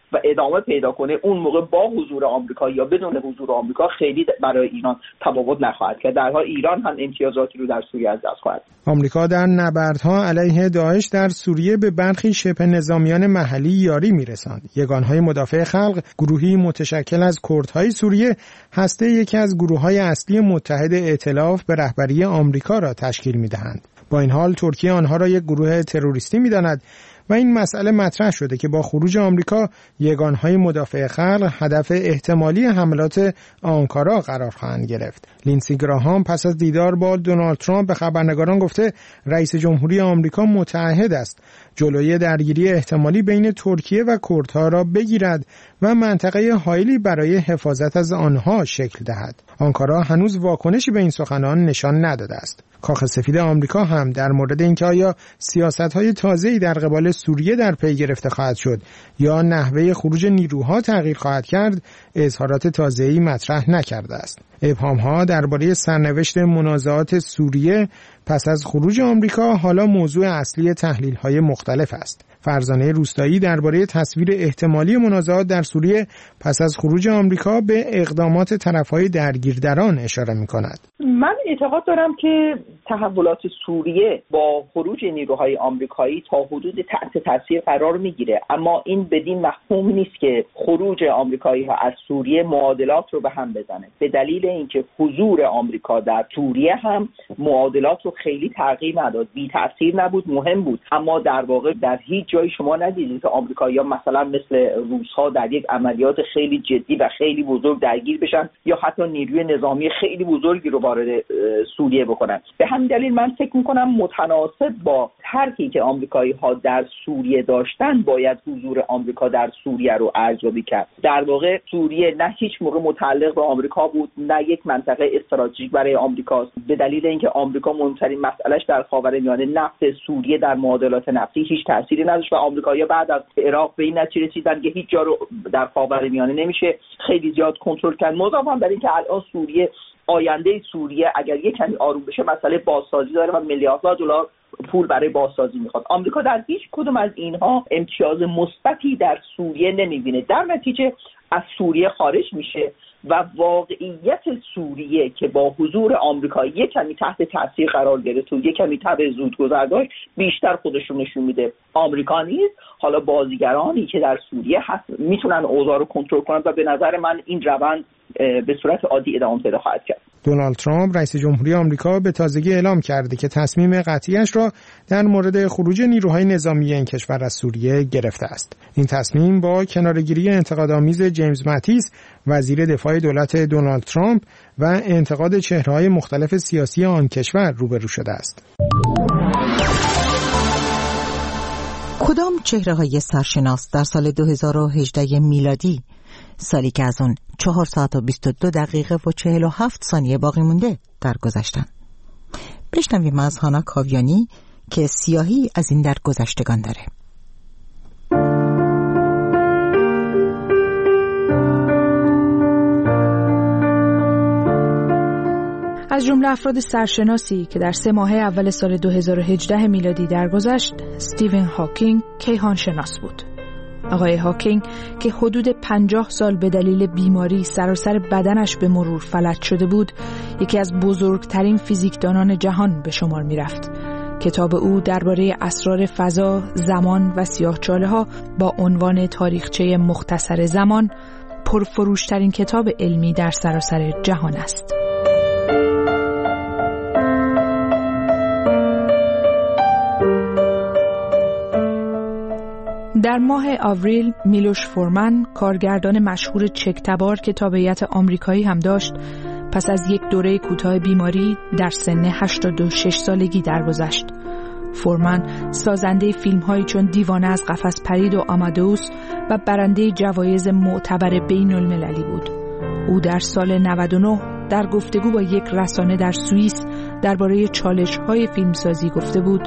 و ادامه پیدا کنه، اون موقع با حضور آمریکا یا بدون حضور آمریکا خیلی برای ایران تفاوت نخواهد کرد. در حال ایران هم امتیازاتی رو در سوریه از دست خواهد. آمریکا در نبردها علیه داعش در سوریه به برخی شبه نظامیان محلی یاری می‌رساند. یگانهای مدافع خلق، گروهی متشکل از کردهای سوریه، هسته یکی از گروه‌های اصلی متحد ائتلاف به رهبری آمریکا را تشکیل می‌دهند. با این حال ترکیه آنها را یک گروه تروریستی می‌داند و این مسئله مطرح شده که با خروج آمریکا یگانهای مدافع خلق هدف احتمالی حملات آنکارا قرار خواهند گرفت. لینسی گراهام پس از دیدار با دونالد ترامپ به خبرنگاران گفته رئیس جمهوری آمریکا متعهد است جلوی درگیری احتمالی بین ترکیه و کردها را بگیرد و منطقه حائلی برای حفاظت از آنها شکل دهد. آنکارا هنوز واکنشی به این سخنان نشان نداده است. کاخ سفید آمریکا هم در مورد اینکه آیا سیاست‌های تازه‌ای در قبال سوریه در پی گرفته خواهد شد یا نحوه خروج نیروها تغییر خواهد کرد، اظهارات تازه‌ای مطرح نکرده است. ابهام‌ها درباره سرنوشت منازعات سوریه پس از خروج آمریکا حالا موضوع اصلی تحلیل‌های مختلف است. فرزانه روستایی درباره تصویر احتمالی منازعات در سوریه پس از خروج آمریکا به اقدامات طرف‌های درگیر در آن اشاره می‌کند. من اعتقاد دارم که تحولات سوریه با خروج نیروهای آمریکایی تا حدود تحت تاثیر قرار می‌گیره، اما این بدین مفهوم نیست که خروج آمریکایی‌ها از سوریه معادلات رو به هم بزنه. به دلیل اینکه حضور آمریکا در سوریه هم معادلات رو خیلی تغییر نداد، بی تاثیر نبود، مهم بود، اما در واقع در هیچ جایی شما ندیدید که آمریکایی‌ها مثلا مثل روس‌ها در یک عملیات خیلی جدی و خیلی بزرگ درگیر بشن یا حتی نیروی نظامی خیلی بزرگی رو وارد سوریه بکنن. به همین دلیل من فکر می‌کنم متناسب با ترکی که آمریکایی‌ها در سوریه داشتن باید حضور آمریکا در سوریه رو ارزیابی کرد. در واقع سوریه نه هیچ موقع متعلق به آمریکا بود، نه یک منطقه استراتژیک برای آمریکاست، به دلیل اینکه آمریکا مهمترین مسئلهش در خاورمیانه نفت سوریه در معادلات نفتی هیچ تأثیری نداشت و آمریکایی‌ها بعد از عراق به این نتیجه رسیدن که هیچ جا رو در خاورمیانه نمیشه خیلی زیاد کنترل کرد. مضافاً بر اینکه الان سوریه، آینده سوریه اگر یک کمی آروم بشه مسئله بازسازی داره و میلیاردها دلار پول برای بازسازی میخواد. آمریکا در هیچ کدوم از اینها امتیاز مثبتی در سوریه نمیبینه، در نتیجه از سوریه خارج میشه و واقعیت سوریه که با حضور آمریکا یک کمی تحت تاثیر قرار گرفت و یک کمی تبع زودگذر داشت بیشتر خودشون نشون میده. آمریکا نیست، حالا بازیگرانی که در سوریه هست میتونن اوضاع رو کنترل کنن و به نظر من این روند به صورت عادی ادامه پیدا خواهد کرد. دونالد ترامپ رئیس جمهوری آمریکا به تازگی اعلام کرده که تصمیم قطعیش را در مورد خروج نیروهای نظامی این کشور از سوریه گرفته است. این تصمیم با کناره‌گیری انتقادآمیز جیمز ماتیس وزیر دفاع دولت دونالد ترامپ و انتقاد چهره‌های مختلف سیاسی آن کشور روبرو شده است. کدام چهره‌های سرشناس در سال دو هزار و هجده میلادی، سالی که از اون چهار ساعت و بیست و دو دقیقه و چهل و هفت ثانیه باقی مونده درگذشتن؟ بشنویم از هانا کاویانی که سیاهی از این درگذشتگان داره. از جمله افراد سرشناسی که در سه ماه اول سال دو هزار و هجده میلادی درگذشت، استیون هاکینگ کیهان شناس بود. آقای هاکینگ که حدود پنجاه سال به دلیل بیماری سراسر بدنش به مرور فلج شده بود، یکی از بزرگترین فیزیکدانان جهان به شمار می رفت. کتاب او درباره اسرار فضا، زمان و سیاه‌چاله‌ها با عنوان تاریخچه مختصر زمان پرفروشترین کتاب علمی در سراسر جهان است. در ماه آوریل میلوش فورمن، کارگردان مشهور چک تبار که تابعیت آمریکایی هم داشت، پس از یک دوره کوتاه بیماری در سن هشتاد و شش سالگی درگذشت. فورمن سازنده فیلم‌هایی چون دیوانه از قفس پرید و آمادوس و برنده جوایز معتبر بین المللی بود. او در سال نود و نه در گفتگو با یک رسانه در سوئیس درباره چالش‌های فیلمسازی گفته بود: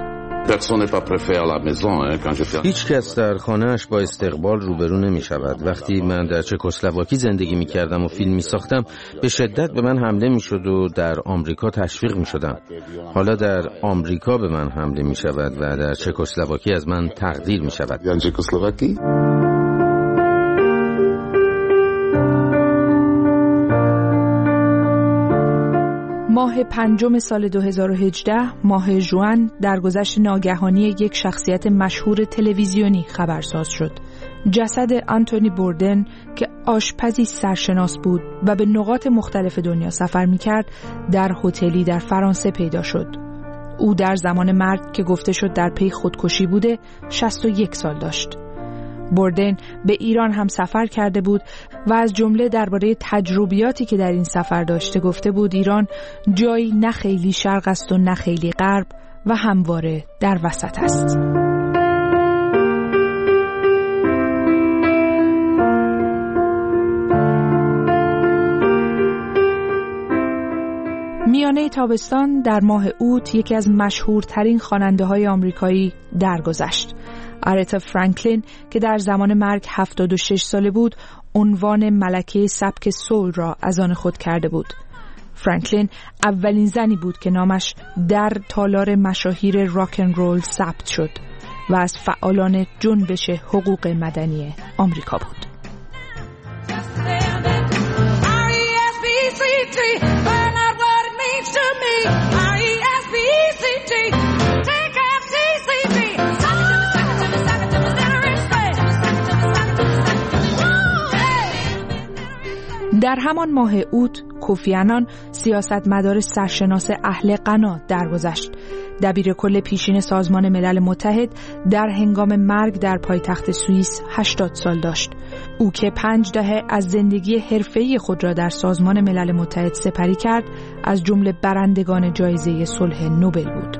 هیچ کس در خانه‌اش با استقبال روبرو نمی شود. وقتی من در چکسلواکی زندگی می کردم و فیلم می ساختم، به شدت به من حمله می شد و در آمریکا تشویق می شدم. حالا در آمریکا به من حمله می شود و در چکسلواکی از من تقدیر می شود. ماه پنجم سال دو هزار و هجده، ماه ژوئن، درگذشت ناگهانی یک شخصیت مشهور تلویزیونی خبرساز شد. جسد آنتونی بوردن که آشپزی سرشناس بود و به نقاط مختلف دنیا سفر می‌کرد، در هتلی در فرانسه پیدا شد. او در زمان مرگ که گفته شد در پی خودکشی بوده، شصت و یک سال داشت. بوردن به ایران هم سفر کرده بود و از جمله درباره تجربیاتی که در این سفر داشته گفته بود ایران جایی نه خیلی شرق است و نه خیلی غرب و همواره در وسط است. میانه تابستان در ماه اوت یکی از مشهورترین خواننده‌های آمریکایی درگذشت. آرتا فرانکلین که در زمان مرگ هفتاد و شش ساله بود، عنوان ملکه سبک سول را از آن خود کرده بود. فرانکلین اولین زنی بود که نامش در تالار مشاهیر راک اند رول ثبت شد و از فعالان جنبش حقوق مدنی آمریکا بود. در همان ماه اوت، کوفی آنان سیاستمدار سرشناس اهل غنا درگذشت. دبیر کل پیشین سازمان ملل متحد در هنگام مرگ در پایتخت سوئیس هشتاد سال داشت. او که پنج دهه از زندگی حرفه‌ای خود را در سازمان ملل متحد سپری کرد، از جمله برندگان جایزه صلح نوبل بود.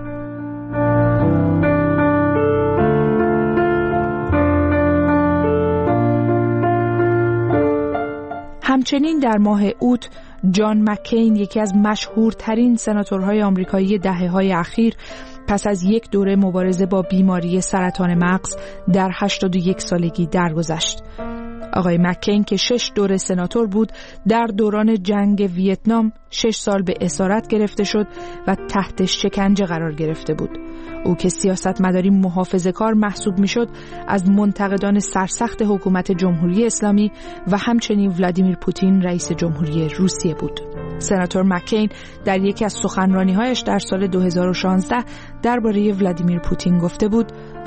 همچنین در ماه اوت، جان مکین یکی از مشهورترین سناتورهای آمریکایی دهه‌های اخیر پس از یک دوره مبارزه با بیماری سرطان مغز در هشتاد و یک سالگی درگذشت. آقای مکین که شش دوره سناتور بود، در دوران جنگ ویتنام شش سال به اسارت گرفته شد و تحت شکنجه قرار گرفته بود. او که سیاستمداری محافظه‌کار محسوب میشد، از منتقدان سرسخت حکومت جمهوری اسلامی و همچنین ولادیمیر پوتین رئیس جمهوری روسیه بود. سناتور مکین در یکی از سخنرانی‌هایش در سال دو هزار و شانزده درباره ولادیمیر پوتین گفته بود: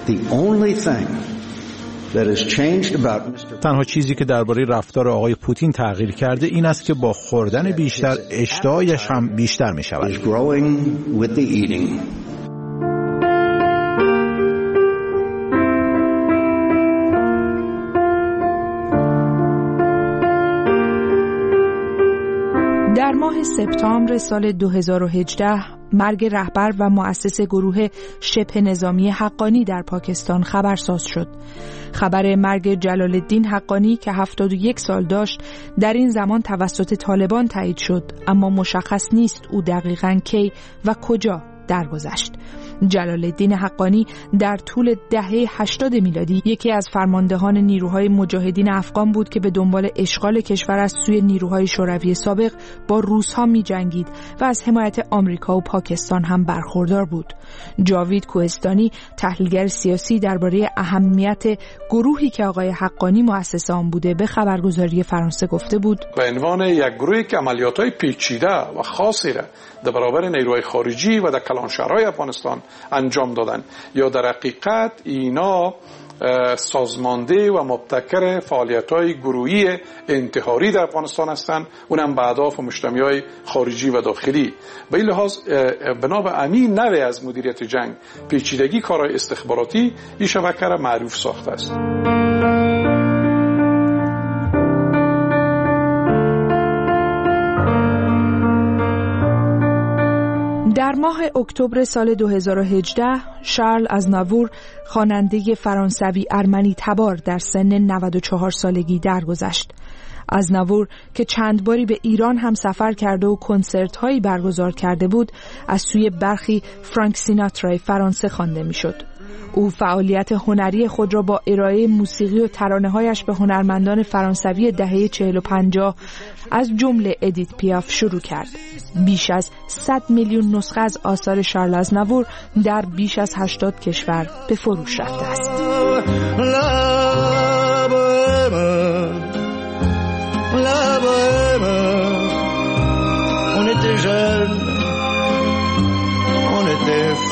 تنها چیزی که درباره رفتار آقای پوتین تغییر کرده این است که با خوردن بیشتر اشتهایش هم بیشتر می شود. در ماه سپتامبر سال دو هزار و هجده مرگ رهبر و مؤسس گروه شبه نظامی حقانی در پاکستان خبرساز شد. خبر مرگ جلال الدین حقانی که هفتاد و یک سال داشت در این زمان توسط طالبان تایید شد، اما مشخص نیست او دقیقاً کی و کجا درگذشت. جلال الدین حقانی در طول دهه هشتاد میلادی یکی از فرماندهان نیروهای مجاهدین افغان بود که به دنبال اشغال کشور از سوی نیروهای شوروی سابق با روس‌ها می‌جنگید و از حمایت آمریکا و پاکستان هم برخوردار بود. جاوید کوهستانی، تحلیلگر سیاسی، درباره اهمیت گروهی که آقای حقانی مؤسس آن بوده به خبرگزاری فرانسه گفته بود: به عنوان یک گروهی که عملیات‌های پیچیده و خاصی را در برابر نیروهای خارجی و در کلانشهرهای افغانستان انجام دادن، یا در حقیقت اینا سازمانده و مبتکر فعالیت‌های گروهی انتحاری در افغانستان هستند، اونم به اهداف مجتمعی خارجی و داخلی. به این لحاظ بنا به همین نوع از مدیریت جنگ، پیچیدگی کارهای استخباراتی این شبکه را معروف ساخته است. در ماه اکتبر سال دو هزار و هجده شارل آزناور، خواننده فرانسوی ارمنی تبار، در سن نود و چهار سالگی درگذشت. آزناور که چند باری به ایران هم سفر کرده و کنسرت هایی برگزار کرده بود، از سوی برخی فرانک سیناترای فرانسه خوانده میشد. او فعالیت هنری خود را با ارائه موسیقی و ترانه‌هایش به هنرمندان فرانسوی دهه چهل و پنجاه از جمله ادیت پیاف شروع کرد. بیش از صد میلیون نسخه از آثار شارل آزناور در بیش از هشتاد کشور به فروش رفته است. On était jeunes,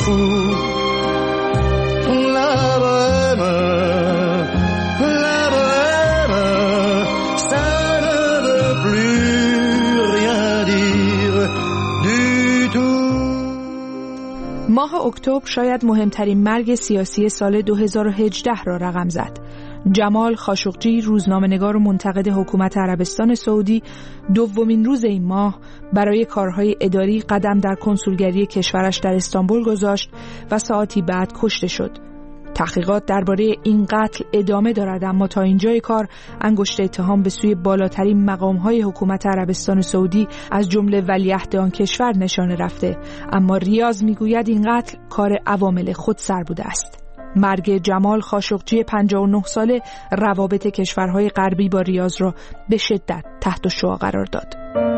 fou. La bohème, la bohème, ça ne veut plus rien dire du tout. ماه اکتبر شاید مهمترین مرگ سیاسی سال دو هزار و هجده را رقم زد. جمال خاشقجی، روزنامه‌نگار و منتقد حکومت عربستان سعودی، دومین روز این ماه برای کارهای اداری قدم در کنسولگری کشورش در استانبول گذاشت و ساعتی بعد کشته شد. تحقیقات درباره این قتل ادامه دارد، اما تا اینجای کار انگشت اتهام به سوی بالاترین مقام‌های حکومت عربستان سعودی از جمله ولیعهد آن کشور نشانه رفته. اما ریاض میگوید این قتل کار عوامل خودسر بوده است. مرگ جمال خاشقجی پنجاه و نه ساله روابط کشورهای غربی با ریاض را به شدت تحت الشعاع قرار داد.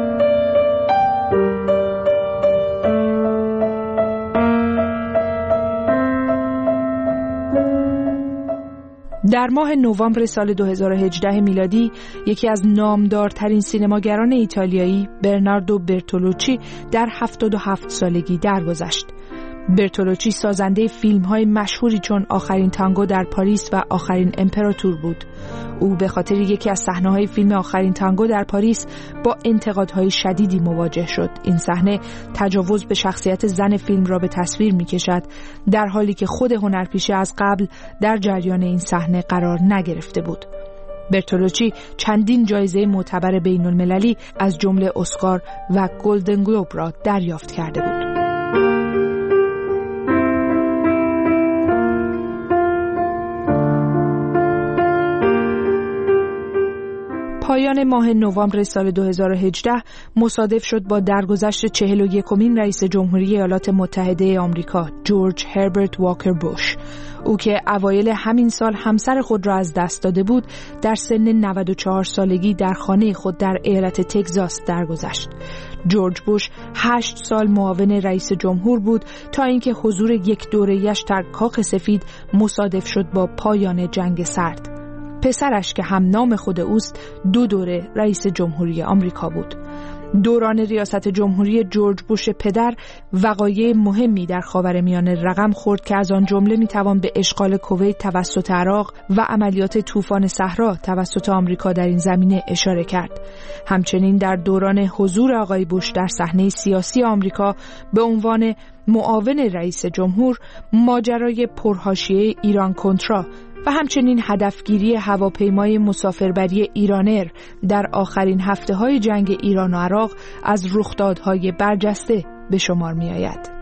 در ماه نوامبر سال دو هزار و هجده میلادی یکی از نامدارترین سینماگران ایتالیایی برناردو برتولوچی در هفتاد و هفت سالگی درگذشت. برتولوچی سازنده فیلم‌های مشهوری چون آخرین تانگو در پاریس و آخرین امپراتور بود. او به خاطر یکی از صحنه‌های فیلم آخرین تانگو در پاریس با انتقادهای شدیدی مواجه شد. این صحنه تجاوز به شخصیت زن فیلم را به تصویر می‌کشد، در حالی که خود هنرپیشه از قبل در جریان این صحنه قرار نگرفته بود. برتولوچی چندین جایزه معتبر بین‌المللی از جمله اسکار و گلدن گلوب را دریافت کرده بود. پایان ماه نوامبر سال دو هزار و هجده مصادف شد با درگذشت چهل و یکمین رئیس جمهوری ایالات متحده آمریکا جورج هربرت واکر بوش. او که اوایل همین سال همسر خود را از دست داده بود، در سن نود و چهار سالگی در خانه خود در ایالت تگزاس درگذشت. جورج بوش هشت سال معاون رئیس جمهور بود تا اینکه حضور یک دوره‌ایش در کاخ سفید مصادف شد با پایان جنگ سرد. پسرش که هم نام خود اوست دو دوره رئیس جمهوری آمریکا بود. دوران ریاست جمهوری جورج بوش پدر وقایع مهمی در خاورمیانه رقم خورد که از آن جمله میتوان به اشغال کویت توسط عراق و عملیات طوفان صحرا توسط آمریکا در این زمینه اشاره کرد. همچنین در دوران حضور آقای بوش در صحنه سیاسی آمریکا به عنوان معاون رئیس جمهور، ماجرای پرحاشیه ایران کنترا و همچنین هدفگیری هواپیمای مسافربری ایرانر در آخرین هفته‌های جنگ ایران و عراق از رخدادهای برجسته به شمار می‌آید.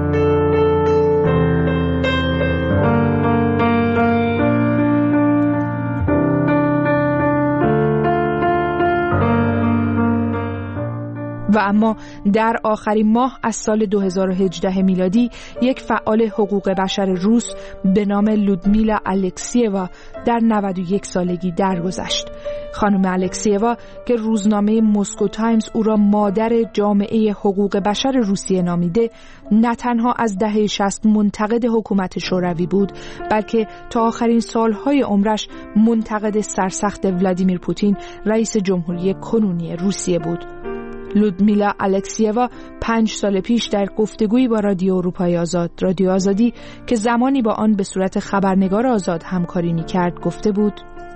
و اما در آخرین ماه از سال دو هزار و هجده میلادی یک فعال حقوق بشر روس به نام لودمیلا الکسیوا در نود و یک سالگی درگذشت. خانم الکسیوا که روزنامه مسکو تایمز او را مادر جامعه حقوق بشر روسیه نامیده، نه تنها از دهه شصت منتقد حکومت شوروی بود، بلکه تا آخرین سالهای عمرش منتقد سرسخت ولادیمیر پوتین رئیس جمهوری کنونی روسیه بود. لودمیلا الکسیوا پنج سال پیش در گفتگویی با رادیو اروپای آزاد، رادیو آزادی که زمانی با آن به صورت خبرنگار آزاد همکاری می‌کرد، گفته بود: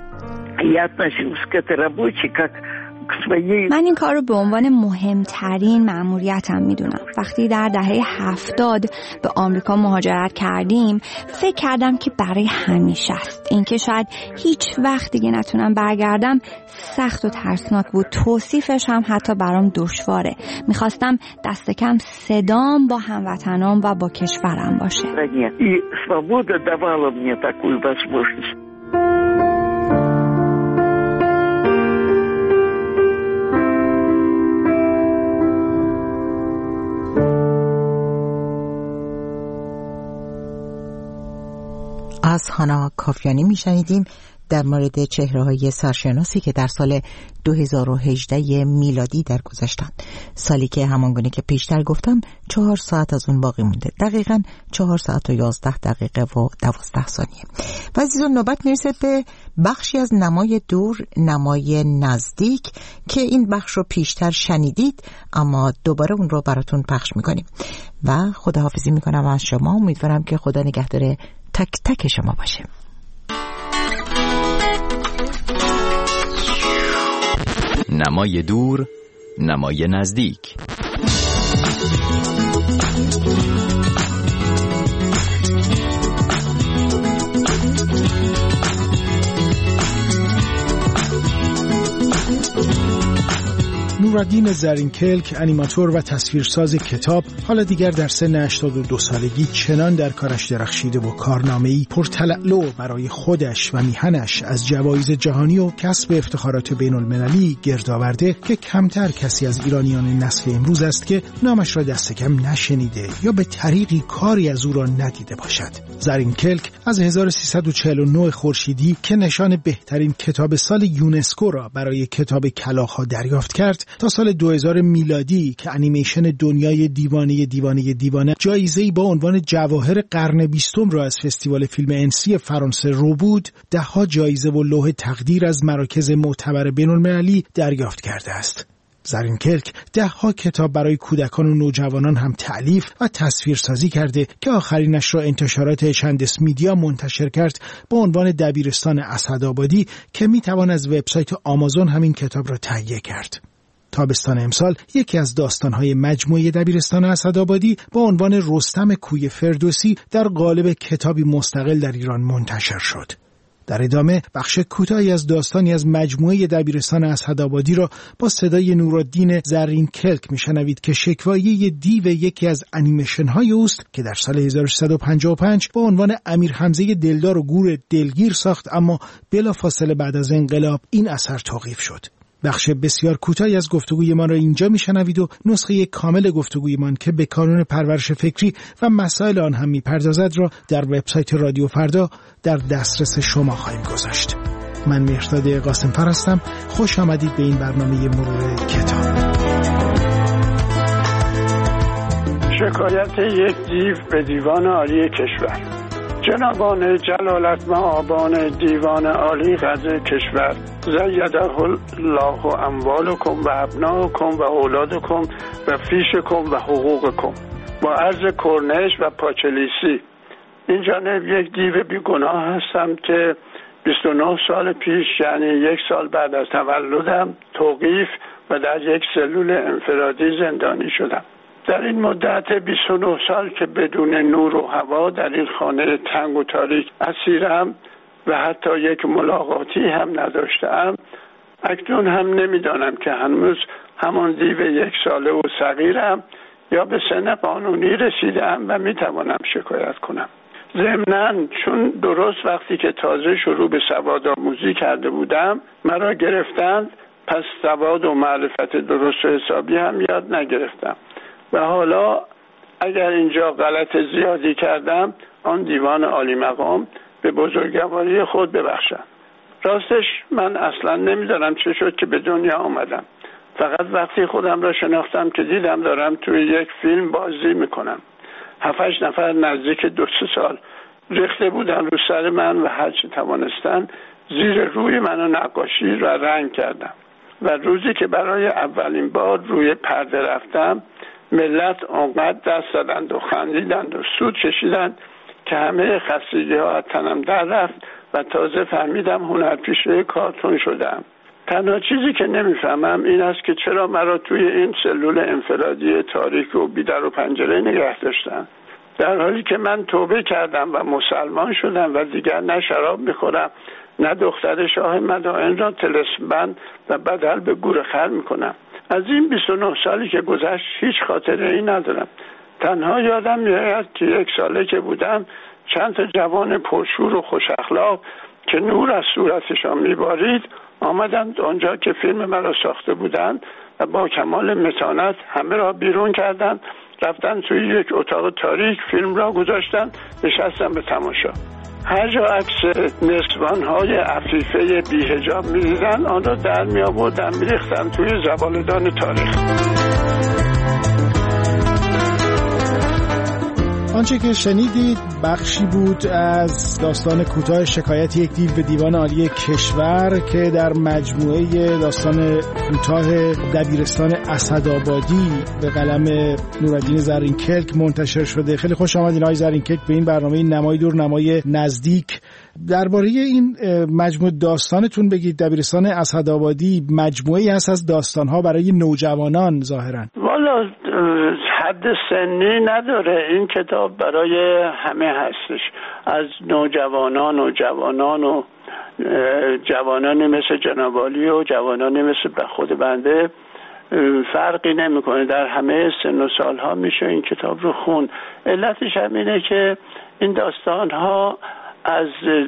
من این کار رو به عنوان مهمترین مأموریتم میدونم. وقتی در دهه هفتاد به آمریکا مهاجرت کردیم، فکر کردم که برای همیشه است. این که شاید هیچ وقت دیگه نتونم برگردم سخت و ترسناک بود. توصیفش هم حتی برام دشواره. میخواستم دست کم صدام با هموطنام و با کشورم باشه. از هانا کافیانی میشنیدیم در مورد چهره‌های سرشناسی که در سال دو هزار و هجده میلادی درگذشتند. سالی که همانگونه که پیشتر گفتم چهار ساعت از اون باقی مونده. دقیقاً چهار ساعت و یازده دقیقه و دوازده ثانیه. و عزیزان نوبت میرسه به بخشی از نمای دور، نمای نزدیک که این بخش رو پیشتر شنیدید اما دوباره اون رو براتون پخش میکنیم. و خداحافظی میکنم از شما. امیدوارم که خدا نگهدار تک تک شما باشه. نمای دور، نمای نزدیک. نورالدین زرینکلک، انیماتور و تصویرساز کتاب، حالا دیگر در سن هشتاد و دو سالگی چنان در کارش درخشیده و کارنامه‌ای پرتلالو برای خودش و میهنش از جوایز جهانی و کسب افتخارات بین‌المللی گرد آورده که کمتر کسی از ایرانیان نسل امروز است که نامش را دست کم نشنیده یا به طریقی کاری از او را ندیده باشد. زرینکلک از هزار و سیصد و چهل و نه خورشیدی که نشان بهترین کتاب سال یونسکو را برای کتاب کلاغ‌ها دریافت کرد تا سال دو هزار میلادی که انیمیشن دنیای دیوانه دیوانه دیوانه جایزه‌ای با عنوان جواهر قرن بیستم را از فستیوال فیلم انسی فرانسه رو بود، ده‌ها جایزه و لوح تقدیر از مراکز معتبر بین‌المللی دریافت کرده است. زرینکلک ده‌ها کتاب برای کودکان و نوجوانان هم تألیف و تصویرسازی کرده که آخرینش را انتشارات اشندس میدیا منتشر کرد با عنوان دبیرستان اسدآبادی که میتوان از وبسایت آمازون همین کتاب را تهیه کرد. تابستان امسال یکی از داستان‌های مجموعه دبیرستان اسدآبادی با عنوان رستم کوی فردوسی در قالب کتابی مستقل در ایران منتشر شد. در ادامه بخش کوتاهی از داستانی از مجموعه دبیرستان اسدآبادی را با صدای نورالدین زرینکلک میشنوید که شکوایه دیو یکی از انیمیشن‌های اوست که در سال هزار و سیصد و پنجاه و پنج با عنوان امیر حمزه دلدار و گور دلگیر ساخت، اما بلافاصله بعد از انقلاب این اثر توقیف شد. بخش بسیار کوتاهی از گفتگوی ما را اینجا میشنوید و نسخه کامل گفتگویمان که به کانون پرورش فکری و مسائل آن هم میپردازد را در وبسایت رادیو فردا در دسترس شما خواهیم گذاشت. من مهرداد قاسم‌فر هستم. خوش آمدید به این برنامه مرور کتاب. شکایت یک دیو به دیوان عالی کشور. جنابان جلالت مآبان دیوان عالی قضای کشور، زیده الله اموالکم و ابناکم و اولادکم و فیشکم و حقوقکم. با عرض کرنش و پاچلیسی، این جانب یک دیو بیگناه هستم که بیست و نه سال پیش، یعنی یک سال بعد از تولدم، توقیف و در یک سلول انفرادی زندانی شدم. در این مدت بیست و نه سال که بدون نور و هوا در این خانه تنگ و تاریک اسیرم و حتی یک ملاقاتی هم نداشتم، اکنون هم نمیدانم که هنوز همان دیو یک ساله و صغیرم یا به سن قانونی رسیدم و میتوانم شکایت کنم. ضمناً چون درست وقتی که تازه شروع به سواد آموزی کرده بودم مرا گرفتند، پس سواد و معرفت درست و حسابی هم یاد نگرفتم و حالا اگر اینجا غلط زیادی کردم آن دیوان عالی مقام به بزرگواری خود ببخشم. راستش من اصلا نمیدانم چه شد که به دنیا آمدم. فقط وقتی خودم را شناختم که دیدم دارم توی یک فیلم بازی میکنم. هفتش نفر نزدیک دو سه سال ریخته بودن رو سر من و هرچی توانستن زیر روی منو نقاشی و رنگ کردم و روزی که برای اولین بار روی پرده رفتم ملت آنقدر دست زدند و خندیدند و سود کشیدند که همه خستگی ها از تنم در رفت و تازه فهمیدم هنرپیشه کارتون شدم. تنها چیزی که نمیفهمم این است که چرا مرا توی این سلول انفرادی تاریک و بی در و پنجره نگه داشتن، در حالی که من توبه کردم و مسلمان شدم و دیگر نه شراب میخورم نه دختر شاه مدائن را طلسم بند و بدل به گور خر میکنم. از این بیست و نه سالی که گذشت هیچ خاطره ای ندارم. تنها یادم میاد که یک ساله که بودم چند تا جوان پرشور و خوش اخلاق که نور از صورتشان میبارید آمدند آنجا که فیلم مرا ساخته بودند و با کمال متانت همه را بیرون کردند، رفتن توی یک اتاق تاریک فیلم را گذاشتن، نشستن به تماشا. هر جا عکس نسوان‌های عفیفه بی‌حجاب می‌دیدن آن را در می‌آوردن می‌ریختن توی زباله‌دان تاریخ. آنچه که شنیدید بخشی بود از داستان کوتاه شکایت یک دیو به دیوان عالی کشور که در مجموعه داستان کوتاه دبیرستان اسدآبادی به قلم نورالدین زرینکلک منتشر شده. خیلی خوش آمدین آقای زرینکلک به این برنامه نمای دور نمای نزدیک. درباره این مجموعه داستانتون بگید. دبیرستان اسدآبادی مجموعه‌ای هست از داستان‌ها برای نوجوانان ظاهراً. والا حد سنی نداره، این کتاب برای همه هستش، از نوجوانان و جوانان و جوانانی مثل جناب عالی و جوانانی مثل خود بنده فرقی نمیکنه، در همه سن و سالها میشه این کتاب رو خون. علتش همینه که این داستان‌ها از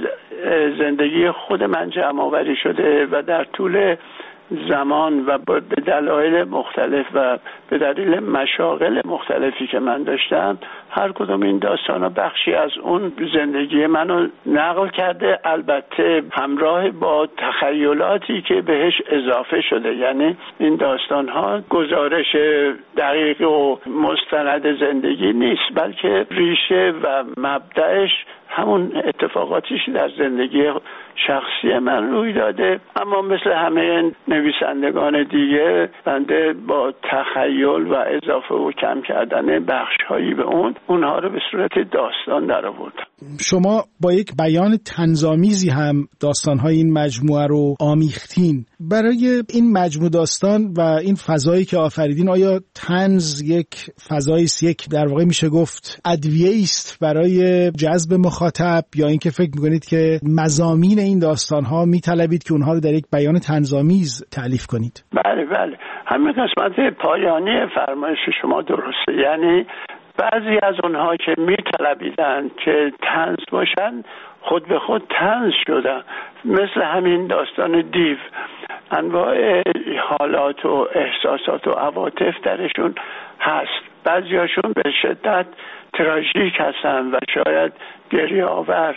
زندگی خود من جمع آوری شده و در طول زمان و به دلایل مختلف و به دلیل مشاغل مختلفی که من داشتم، هر کدوم این داستانا بخشی از اون زندگی منو نقل کرده، البته همراه با تخیلاتی که بهش اضافه شده. یعنی این داستانها گزارش دقیق و مستند زندگی نیست، بلکه ریشه و مبدأش همون اتفاقاتیش در زندگی شخصی من روی داده. اما مثل همه نویسندگان دیگه بنده با تخیل و اضافه و کم کردن بخش‌هایی به اون اونها رو به صورت داستان در آوردم. شما با یک بیان طنزآمیزی هم داستان‌های این مجموعه رو آمیختین. برای این مجموعه داستان و این فضایی که آفریدین، آیا طنز یک فضایی است، یک در واقع میشه گفت ادویه‌ای است برای جذب مخاطب، یا اینکه فکر می‌کنید که مضامین این داستان‌ها می‌طلبید که اونها رو در یک بیان طنزآمیز تألیف کنید؟ بله بله، همین قسمت پایانی فرمایش شما درسته. یعنی بعضی از اونها که می‌طلبیدن که طنز باشن خود به خود طنز شدن، مثل همین داستان دیو. انواع حالات و احساسات و عواطف درشون هست، بعضیاشون به شدت تراژیک هستن و شاید گریه آور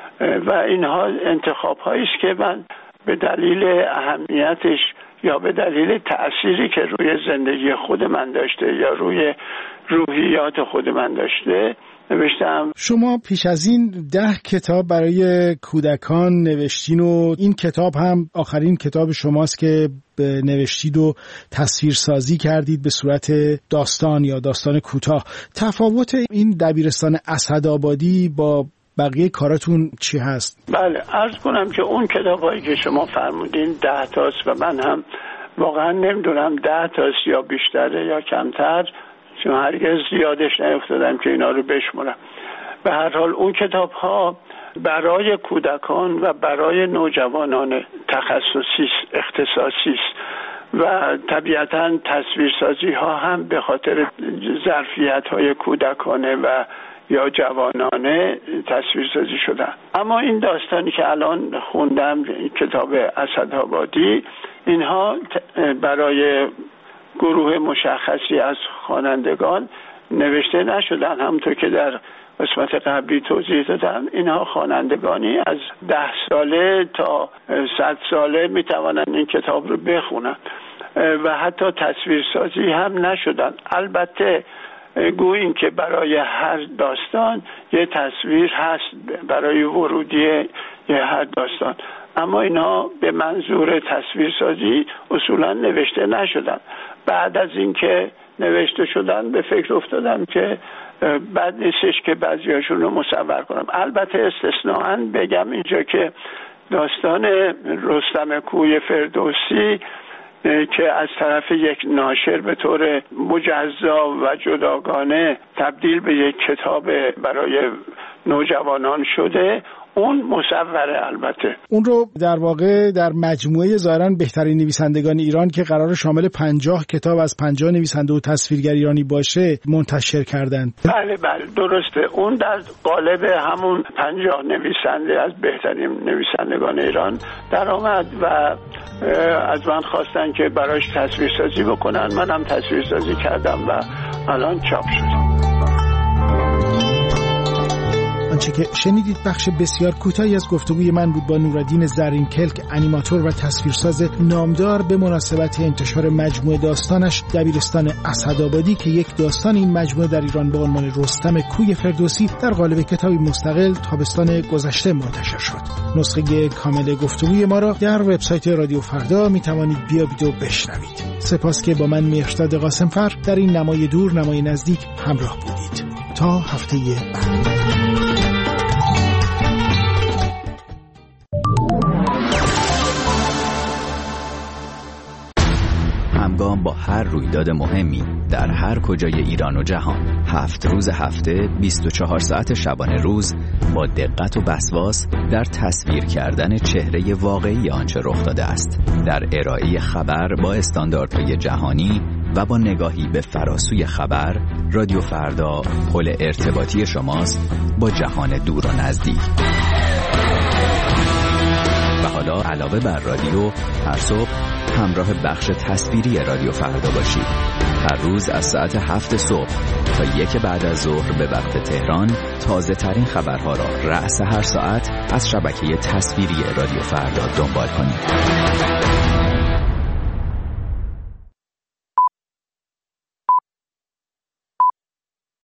و اینها انتخاب هایی است که من به دلیل اهمیتش یا به دلیل تأثیری که روی زندگی خود من داشته یا روی روحیات خود من داشته نوشتم. شما پیش از این ده کتاب برای کودکان نوشتین و این کتاب هم آخرین کتاب شماست که نوشتید و تصویرسازی کردید به صورت داستان یا داستان کوتاه. تفاوت این دبیرستان اسدآبادی با بقیه کاراتون چی هست؟ بله، عرض کنم که اون کتابایی که شما فرمودین ده تاست و من هم واقعا نمیدونم ده تاست یا بیشتره یا کمتر، چون هرگز زیادش نیفتادم که اینا رو بشمرم. به هر حال اون کتاب ها برای کودکان و برای نوجوانان تخصصی اختصاصی است و طبیعتاً تصویرسازی ها هم به خاطر ظرفیت های کودکانه و یا جوانانه تصویرسازی شدن. اما این داستانی که الان خوندم، کتاب اسدآبادی، اینها برای گروه مشخصی از خوانندگان نوشته نشدن. همونطور که در قسمت قبلی توضیح دادم، اینها خوانندگانی از ده ساله تا صد ساله میتوانند این کتاب رو بخونن و حتی تصویرسازی هم نشدن. البته گوییم که برای هر داستان یه تصویر هست برای ورودی یه هر داستان، اما اینا به منظور تصویرسازی اصولا نوشته نشدن. بعد از اینکه نوشته شدن به فکر افتادم که بعد نیستش که بعضیاشون رو مصور کنم. البته استثناءً بگم اینجا که داستان رستم کوی فردوسی که از طرف یک ناشر به طور مجزا و جداگانه تبدیل به یک کتاب برای نوجوانان شده، اون مصوره. البته اون رو در واقع در مجموعه ظاهراً بهترین نویسندگان ایران که قرار شامل پنجاه کتاب از پنجاه نویسنده و تصویرگر ایرانی باشه منتشر کردند. بله بله درسته، اون در قالب همون پنجاه نویسنده از بهترین نویسندگان ایران در آمد و از من خواستن که براش تصویرسازی بکنن. منم تصویرسازی کردم و الان چاپ شد. آنچه که شنیدید بخش بسیار کوتاهی از گفتگوی من بود با نورالدین زرینکلک، انیماتور و تصویرساز نامدار به مناسبت انتشار مجموعه داستانش دبیرستان اسدآبادی که یک داستان این مجموعه در ایران به عنوان رستم کوی فردوسی در قالب کتابی مستقل تابستان گذشته منتشر شد. نسخه کامل گفتگوی ما را در وبسایت رادیو فردا می توانید بیابید و بشنوید. سپاس که با من مهرداد قاسمفر در این نمای دور نمای نزدیک همراه بودید. تا هفته بعد. همگام با هر رویداد مهمی در هر کجای ایران و جهان، هفت روز هفته، بیست و چهار ساعت شبانه روز، با دقت و وسواس در تصویر کردن چهره واقعی آنچه رخ داده است، در ارائه خبر با استانداردهای جهانی و با نگاهی به فراسوی خبر، رادیو فردا پل ارتباطی شماست با جهان دور و نزدیک. و حالا علاوه بر رادیو، هر صبح همراه بخش تصویری رادیو فردا باشید. هر روز از ساعت هفت صبح تا یک بعد از ظهر به وقت تهران تازه ترین خبرها را رأس هر ساعت از شبکه تصویری رادیو فردا دنبال کنید.